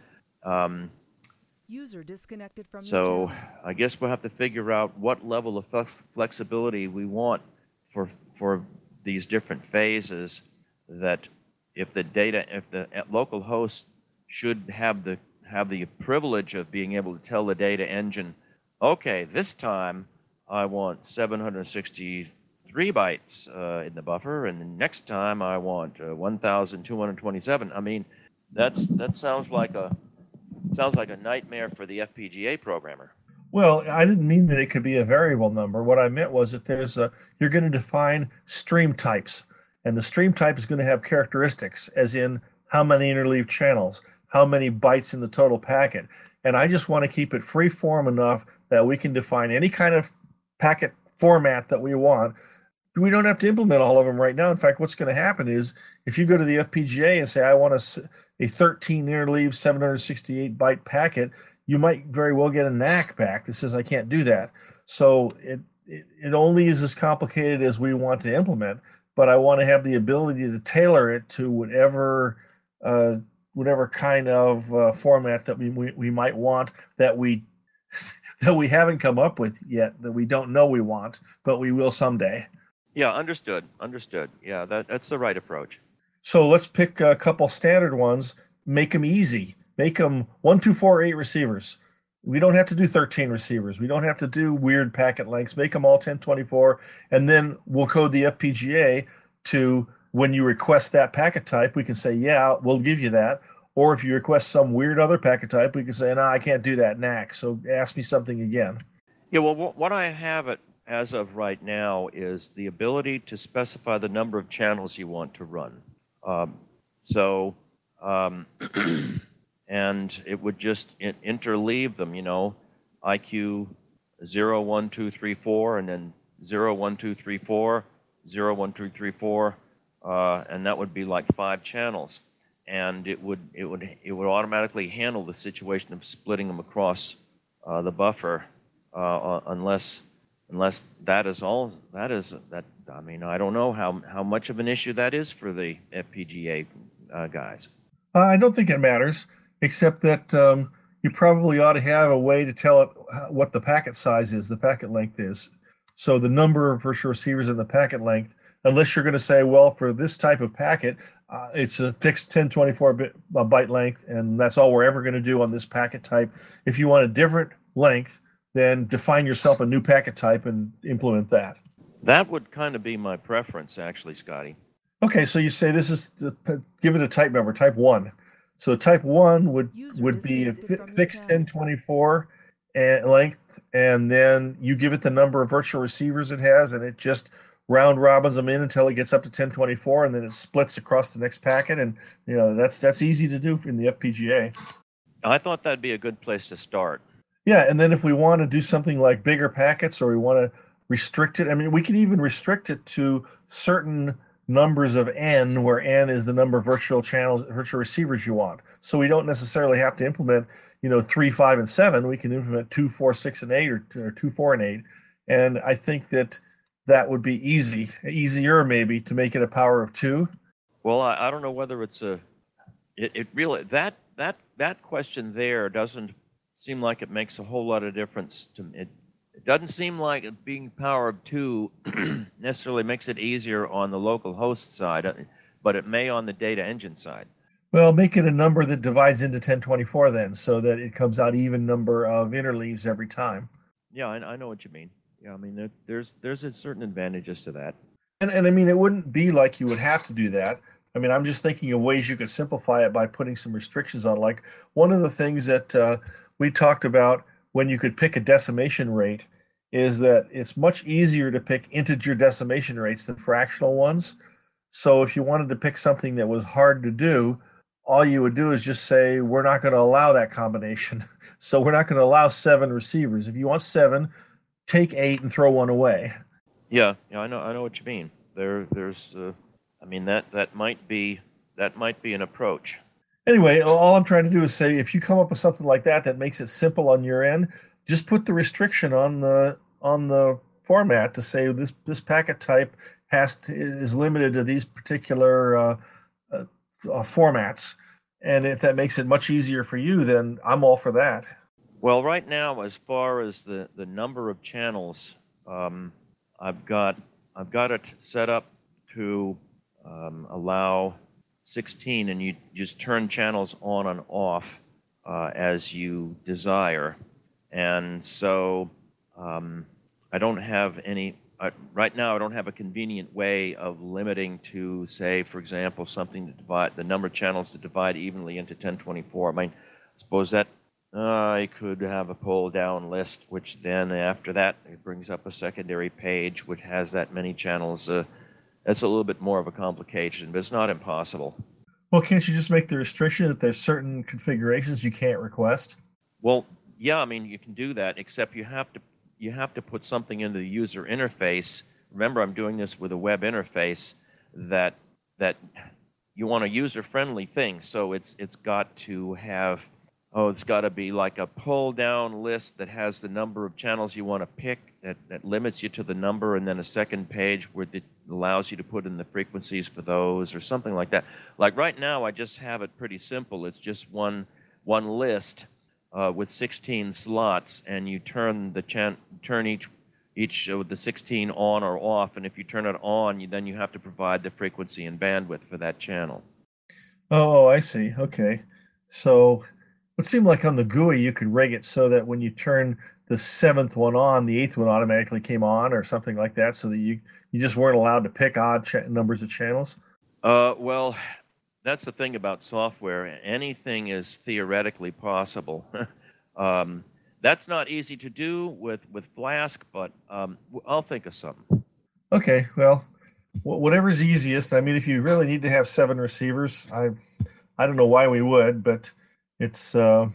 User disconnected from so I guess we'll have to figure out what level of flexibility we want for these different phases, that if the local host should have the privilege of being able to tell the data engine, okay, this time I want 763 bytes in the buffer, and the next time I want 1,227. I mean, that sounds like a nightmare for the FPGA programmer. Well, I didn't mean that it could be a variable number. What I meant was that you're going to define stream types, and the stream type is going to have characteristics, as in how many interleaved channels, how many bytes in the total packet. And I just want to keep it free form enough that we can define any kind of packet format that we want. We don't have to implement all of them right now. In fact, what's going to happen is if you go to the FPGA and say, I want a 13 interleaved 768 byte packet, you might very well get a NAC back that says I can't do that. So it only is as complicated as we want to implement, but I want to have the ability to tailor it to whatever kind of format that we might want, that that we haven't come up with yet that we don't know we want, but we will someday. Yeah, understood. Yeah, that's the right approach. So let's pick a couple standard ones, make them easy. Make them 1, 2, 4, 8 receivers. We don't have to do 13 receivers. We don't have to do weird packet lengths. Make them all 1024, and then we'll code the FPGA to when you request that packet type, we can say, yeah, we'll give you that. Or if you request some weird other packet type, we can say, no, I can't do that, NAC. So ask me something again. Yeah, well, what I have as of right now is the ability to specify the number of channels you want to run. And it would just interleave them, IQ 0, 1, 2, 3, 4, and then 0, 1, 2, 3, 4, 0, 1, 2, 3, 4, and that would be like 5 channels. And it would automatically handle the situation of splitting them across the buffer, unless that is all. I mean, I don't know how much of an issue that is for the FPGA guys. I don't think it matters, except that you probably ought to have a way to tell it what the packet size is, the packet length is. So the number of virtual receivers in the packet length, unless you're going to say, well, for this type of packet, it's a fixed 1024 byte length, and that's all we're ever going to do on this packet type. If you want a different length, then define yourself a new packet type and implement that. That would kind of be my preference, actually, Scotty. Okay, so you say this is give it a type number, type 1. So type 1 would be a fixed 1024 length, and then you give it the number of virtual receivers it has, and it just round robins them in until it gets up to 1024, and then it splits across the next packet. And that's easy to do in the FPGA. I thought that'd be a good place to start. Yeah, and then if we want to do something like bigger packets, or we want to restrict it, I mean, we can even restrict it to certain numbers of n, where n is the number of virtual receivers you want. So we don't necessarily have to implement 3, 5, and 7. We can implement 2, 4, 6, and 8, or 2, 4, and 8. And I think that would be easier maybe to make it a power of 2. Well, I don't know whether it's it really that question there doesn't seem like it makes a whole lot of difference to me. It doesn't seem like it being power of 2 necessarily makes it easier on the local host side, but it may on the data engine side. Well, make it a number that divides into 1024 then, so that it comes out even number of interleaves every time. Yeah, I know what you mean. Yeah, I mean, there's a certain advantages to that. And I mean, it wouldn't be like you would have to do that. I mean, I'm just thinking of ways you could simplify it by putting some restrictions on. Like one of the things that we talked about when you could pick a decimation rate is that it's much easier to pick integer decimation rates than fractional ones. So if you wanted to pick something that was hard to do, all you would do is just say, we're not going to allow that combination. So we're not going to allow 7 receivers. If you want 7, take 8 and throw 1 away. Yeah, I know what you mean. There's I mean, that might be an approach. Anyway, all I'm trying to do is say, if you come up with something like that makes it simple on your end, just put the restriction on the format to say this packet type is limited to these particular formats. And if that makes it much easier for you, then I'm all for that. Well, right now, as far as the number of channels, I've got it set up to allow 16, and you just turn channels on and off as you desire. And so I don't have any right now. I don't have a convenient way of limiting to, say, for example, something to divide the number of channels to divide evenly into 1024. I mean, suppose that I could have a pull down list, which then after that it brings up a secondary page which has that many channels. That's a little bit more of a complication, but it's not impossible. Well, can't you just make the restriction that there's certain configurations you can't request? Well, yeah, I mean, you can do that, except you have to put something into the user interface. Remember, I'm doing this with a web interface that you want a user-friendly thing, so it's got to have, it's got to be like a pull-down list that has the number of channels you want to pick, that limits you to the number, and then a second page where it allows you to put in the frequencies for those, or something like that. Like right now, I just have it pretty simple. It's just one list, with 16 slots, and you turn each of the 16 on or off, and if you turn it on, then you have to provide the frequency and bandwidth for that channel. Oh, I see. Okay. So it would seem like on the GUI you could rig it so that when you turn the 7th one on, the 8th one automatically came on or something like that, so that you just weren't allowed to pick odd numbers of channels. Well, that's the thing about software. Anything is theoretically possible. That's not easy to do with Flask, but I'll think of something. Okay, well, whatever's easiest. I mean, if you really need to have 7 receivers, I don't know why we would, but it's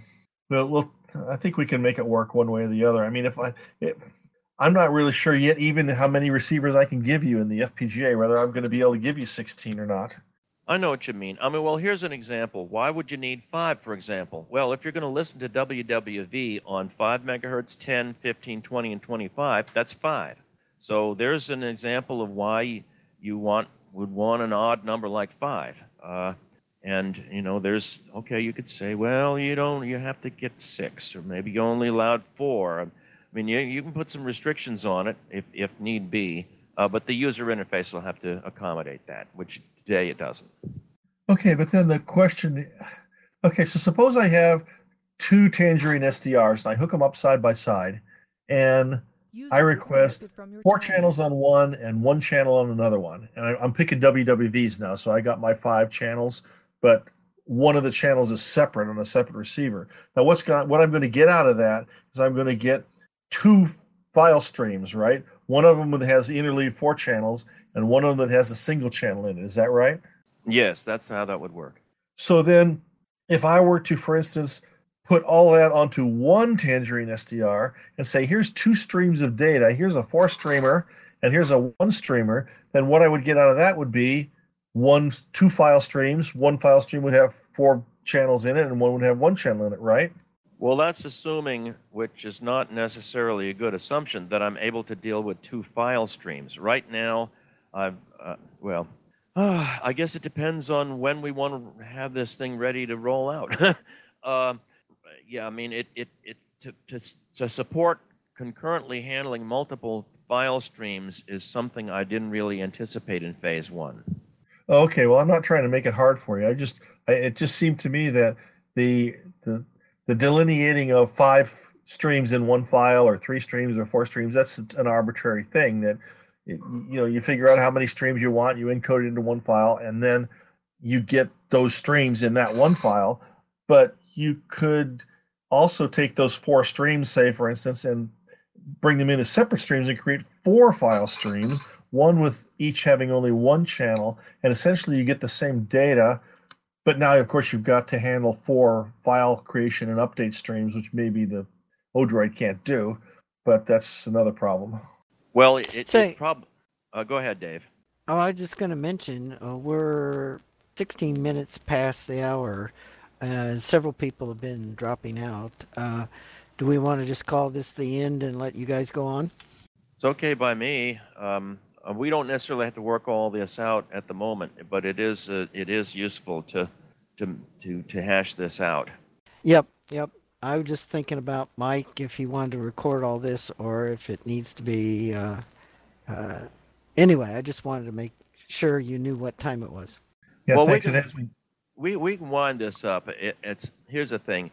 I think we can make it work one way or the other. I mean, I'm not really sure yet even how many receivers I can give you in the FPGA, whether I'm going to be able to give you 16 or not. I know what you mean. I mean, well, here's an example. Why would you need 5, for example? Well, if you're going to listen to WWV on 5 megahertz, 10, 15, 20, and 25, that's 5. So there's an example of why you would want an odd number like 5. And, you could say, well, you have to get 6, or maybe you only allowed 4. I mean, you can put some restrictions on it if need be, but the user interface will have to accommodate that, which today it doesn't. Okay, but then the question, so suppose I have 2 Tangerine SDRs and I hook them up side by side, and I request 4 channels on one and 1 channel on another one. And I'm picking WWVs now, so I got my 5 channels, but one of the channels is separate on a separate receiver. Now, what I'm going to get out of that is I'm going to get 2 file streams, right? One of them that has interleaved 4 channels, and one of them that has a single channel in it. Is that right? Yes, that's how that would work. So then, if I were to, for instance, put all that onto one Tangerine SDR and say, here's 2 streams of data, here's a 4 streamer, and here's a 1 streamer, then what I would get out of that would be 2 file streams. 1 file stream would have 4 channels in it, and one would have 1 channel in it, right? Well, that's assuming, which is not necessarily a good assumption, that I'm able to deal with 2 file streams. Right now, I guess it depends on when we want to have this thing ready to roll out. Yeah, I mean, to support concurrently handling multiple file streams is something I didn't really anticipate in phase 1. Okay, well, I'm not trying to make it hard for you. It just seemed to me that the delineating of 5 streams in 1 file, or 3 streams or 4 streams, that's an arbitrary thing that, you figure out how many streams you want, you encode it into 1 file, and then you get those streams in that 1 file. But you could also take those 4 streams, say, for instance, and bring them into separate streams and create 4 file streams, one with each having only 1 channel, and essentially you get the same data. But now, of course, you've got to handle 4 file creation and update streams, which maybe the Odroid can't do, but that's another problem. Well, go ahead, Dave. Oh, I was just going to mention, we're 16 minutes past the hour. Several people have been dropping out. Do we want to just call this the end and let you guys go on? It's okay by me. We don't necessarily have to work all this out at the moment, but it is useful to hash this out. Yep. I was just thinking about Mike, if he wanted to record all this, or if it needs to be. Anyway, I just wanted to make sure you knew what time it was. Yeah, well, thanks. We can wind this up. Here's the thing.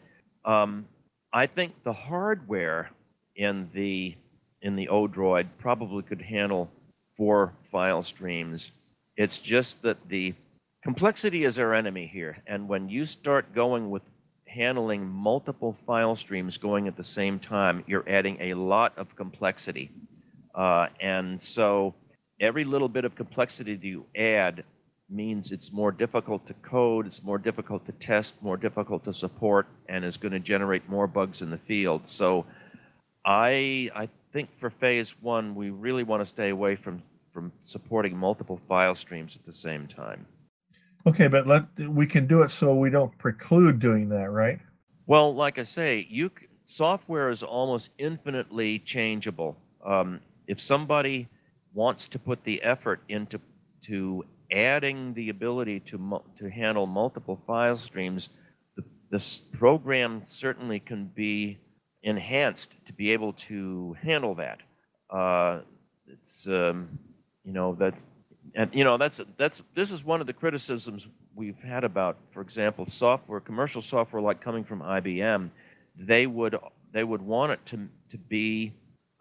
I think the hardware in the Odroid probably could handle 4 file streams. It's just that the complexity is our enemy here, and when you start going with handling multiple file streams going at the same time, you're adding a lot of complexity. And so every little bit of complexity that you add means it's more difficult to code, it's more difficult to test, more difficult to support, and is going to generate more bugs in the field. So I think for phase 1, we really want to stay away from supporting multiple file streams at the same time. Okay, but we can do it so we don't preclude doing that, right? Well, like I say, software is almost infinitely changeable. If somebody wants to put the effort into adding the ability to handle multiple file streams, this program certainly can be enhanced to be able to handle that. It's that, and this is one of the criticisms we've had about, for example, commercial software like coming from IBM. They would want it to be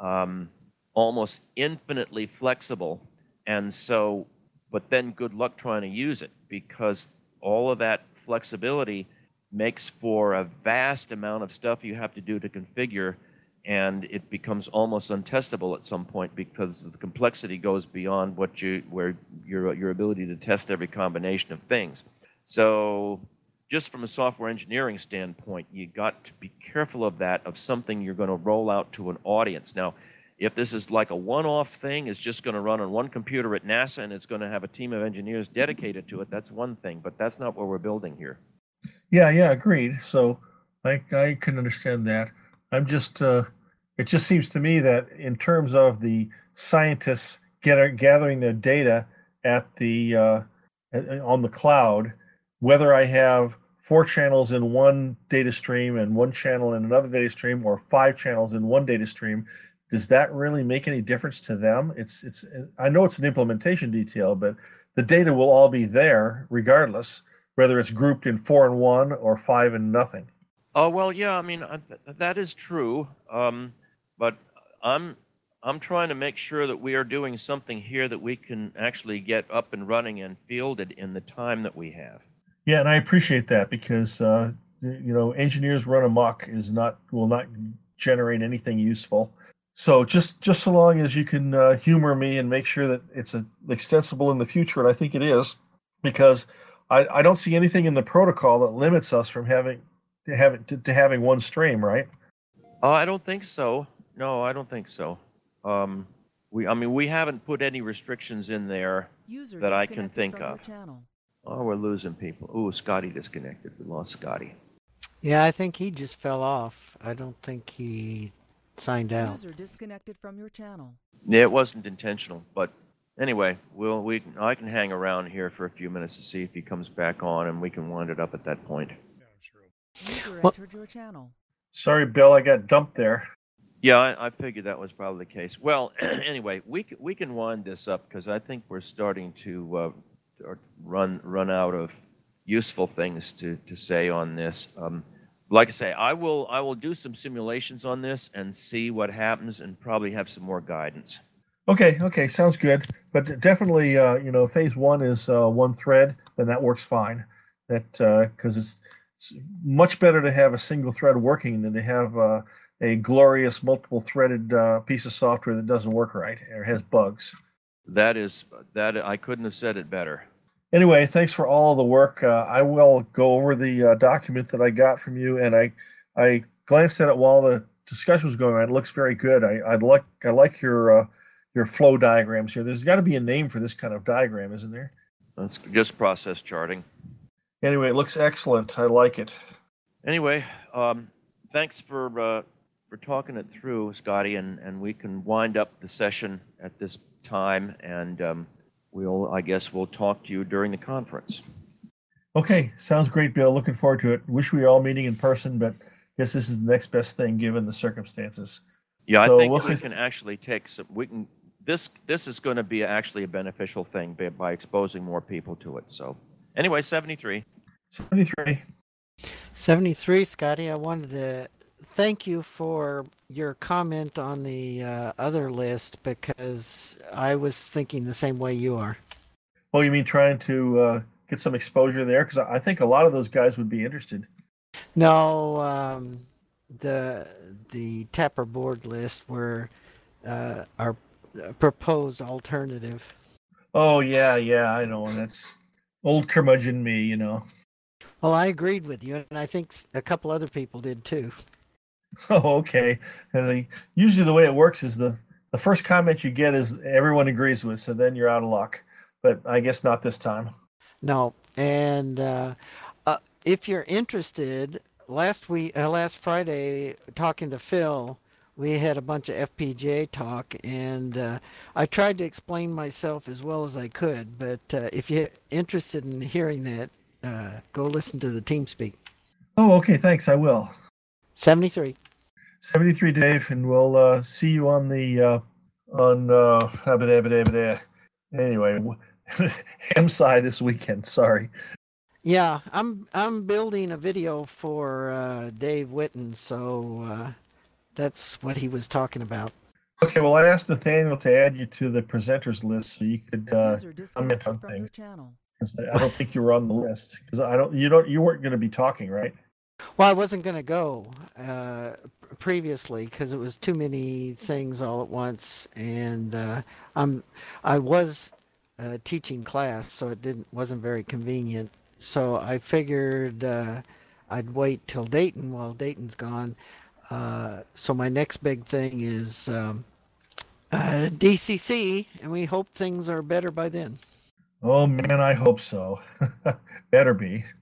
almost infinitely flexible, and so, but then good luck trying to use it, because all of that flexibility makes for a vast amount of stuff you have to do to configure, and it becomes almost untestable at some point because the complexity goes beyond your ability to test every combination of things. So just from a software engineering standpoint, you got to be careful of that, of something you're going to roll out to an audience. Now, if this is like a one-off thing, it's just going to run on one computer at NASA and it's going to have a team of engineers dedicated to it, that's one thing, but that's not what we're building here. Yeah, agreed. So I can understand that. I'm just, it just seems to me that in terms of the scientists gathering their data at the on the cloud, whether I have 4 channels in one data stream and 1 channel in another data stream, or 5 channels in one data stream, does that really make any difference to them? It's I know it's an implementation detail, but the data will all be there regardless, whether it's grouped in 4 and 1 or 5 and nothing. Oh, well, yeah, I mean, that is true. But I'm trying to make sure that we are doing something here that we can actually get up and running and fielded in the time that we have. Yeah, and I appreciate that, because engineers run amok will not generate anything useful. So just so long as you can humor me and make sure that it's extensible in the future, and I think it is, because I don't see anything in the protocol that limits us from having one stream, right? I don't think so. No, I don't think so. We haven't put any restrictions in there that I can think of. Oh, we're losing people. Ooh, Scotty disconnected. We lost Scotty. Yeah, I think he just fell off. I don't think he signed out. User disconnected from your channel. Yeah, it wasn't intentional, but anyway, I can hang around here for a few minutes to see if he comes back on, and we can wind it up at that point. Yeah, sure. User entered your channel. Sorry, Bill, I got dumped there. Yeah, I figured that was probably the case. Well, anyway, we can wind this up, because I think we're starting to run out of useful things to say on this. Like I say, I will do some simulations on this and see what happens, and probably have some more guidance. Okay, sounds good. But definitely, phase 1 is 1 thread, then that works fine. That because it's much better to have a single thread working than to have a glorious multiple-threaded piece of software that doesn't work right or has bugs. That I couldn't have said it better. Anyway, thanks for all the work. I will go over the document that I got from you, and I glanced at it while the discussion was going on. It looks very good. I like your flow diagrams here. There's got to be a name for this kind of diagram, isn't there? That's just process charting. Anyway, it looks excellent. I like it. Anyway, thanks for talking it through, Scotty, and we can wind up the session at this time, and I guess we'll talk to you during the conference. Okay, sounds great, Bill. Looking forward to it. Wish we were all meeting in person, but I guess this is the next best thing given the circumstances. Yeah, so I think we can actually take some. This is going to be actually a beneficial thing by exposing more people to it. So anyway, 73. 73, Scotty. I wanted to thank you for your comment on the other list, because I was thinking the same way you are. Well, you mean trying to get some exposure there? Because I think a lot of those guys would be interested. No, the Tapper board list were our proposed alternative. Oh, yeah, I know. And that's old curmudgeon me, Well, I agreed with you, and I think a couple other people did too. Oh, okay. Usually the way it works is the first comment you get is everyone agrees with, so then you're out of luck. But I guess not this time. No, and if you're interested, last Friday, talking to Phil, we had a bunch of FPGA talk, and I tried to explain myself as well as I could. But if you're interested in hearing that, go listen to the TeamSpeak. Oh, okay. Thanks. I will. 73. 73, Dave, and we'll see you on the anyway, Hamsci this weekend. Sorry. Yeah, I'm building a video for Dave Witten, so that's what he was talking about. Okay, well, I asked Nathaniel to add you to the presenters list so you could User comment disconnected on from your things. channel. 'Cause I don't think you were on the list because you weren't going to be talking, right? Well, I wasn't going to go previously because it was too many things all at once, and I was teaching class, so it wasn't very convenient. So I figured I'd wait till Dayton while Dayton's gone. So my next big thing is DCC, and we hope things are better by then. Oh man, I hope so. Better be.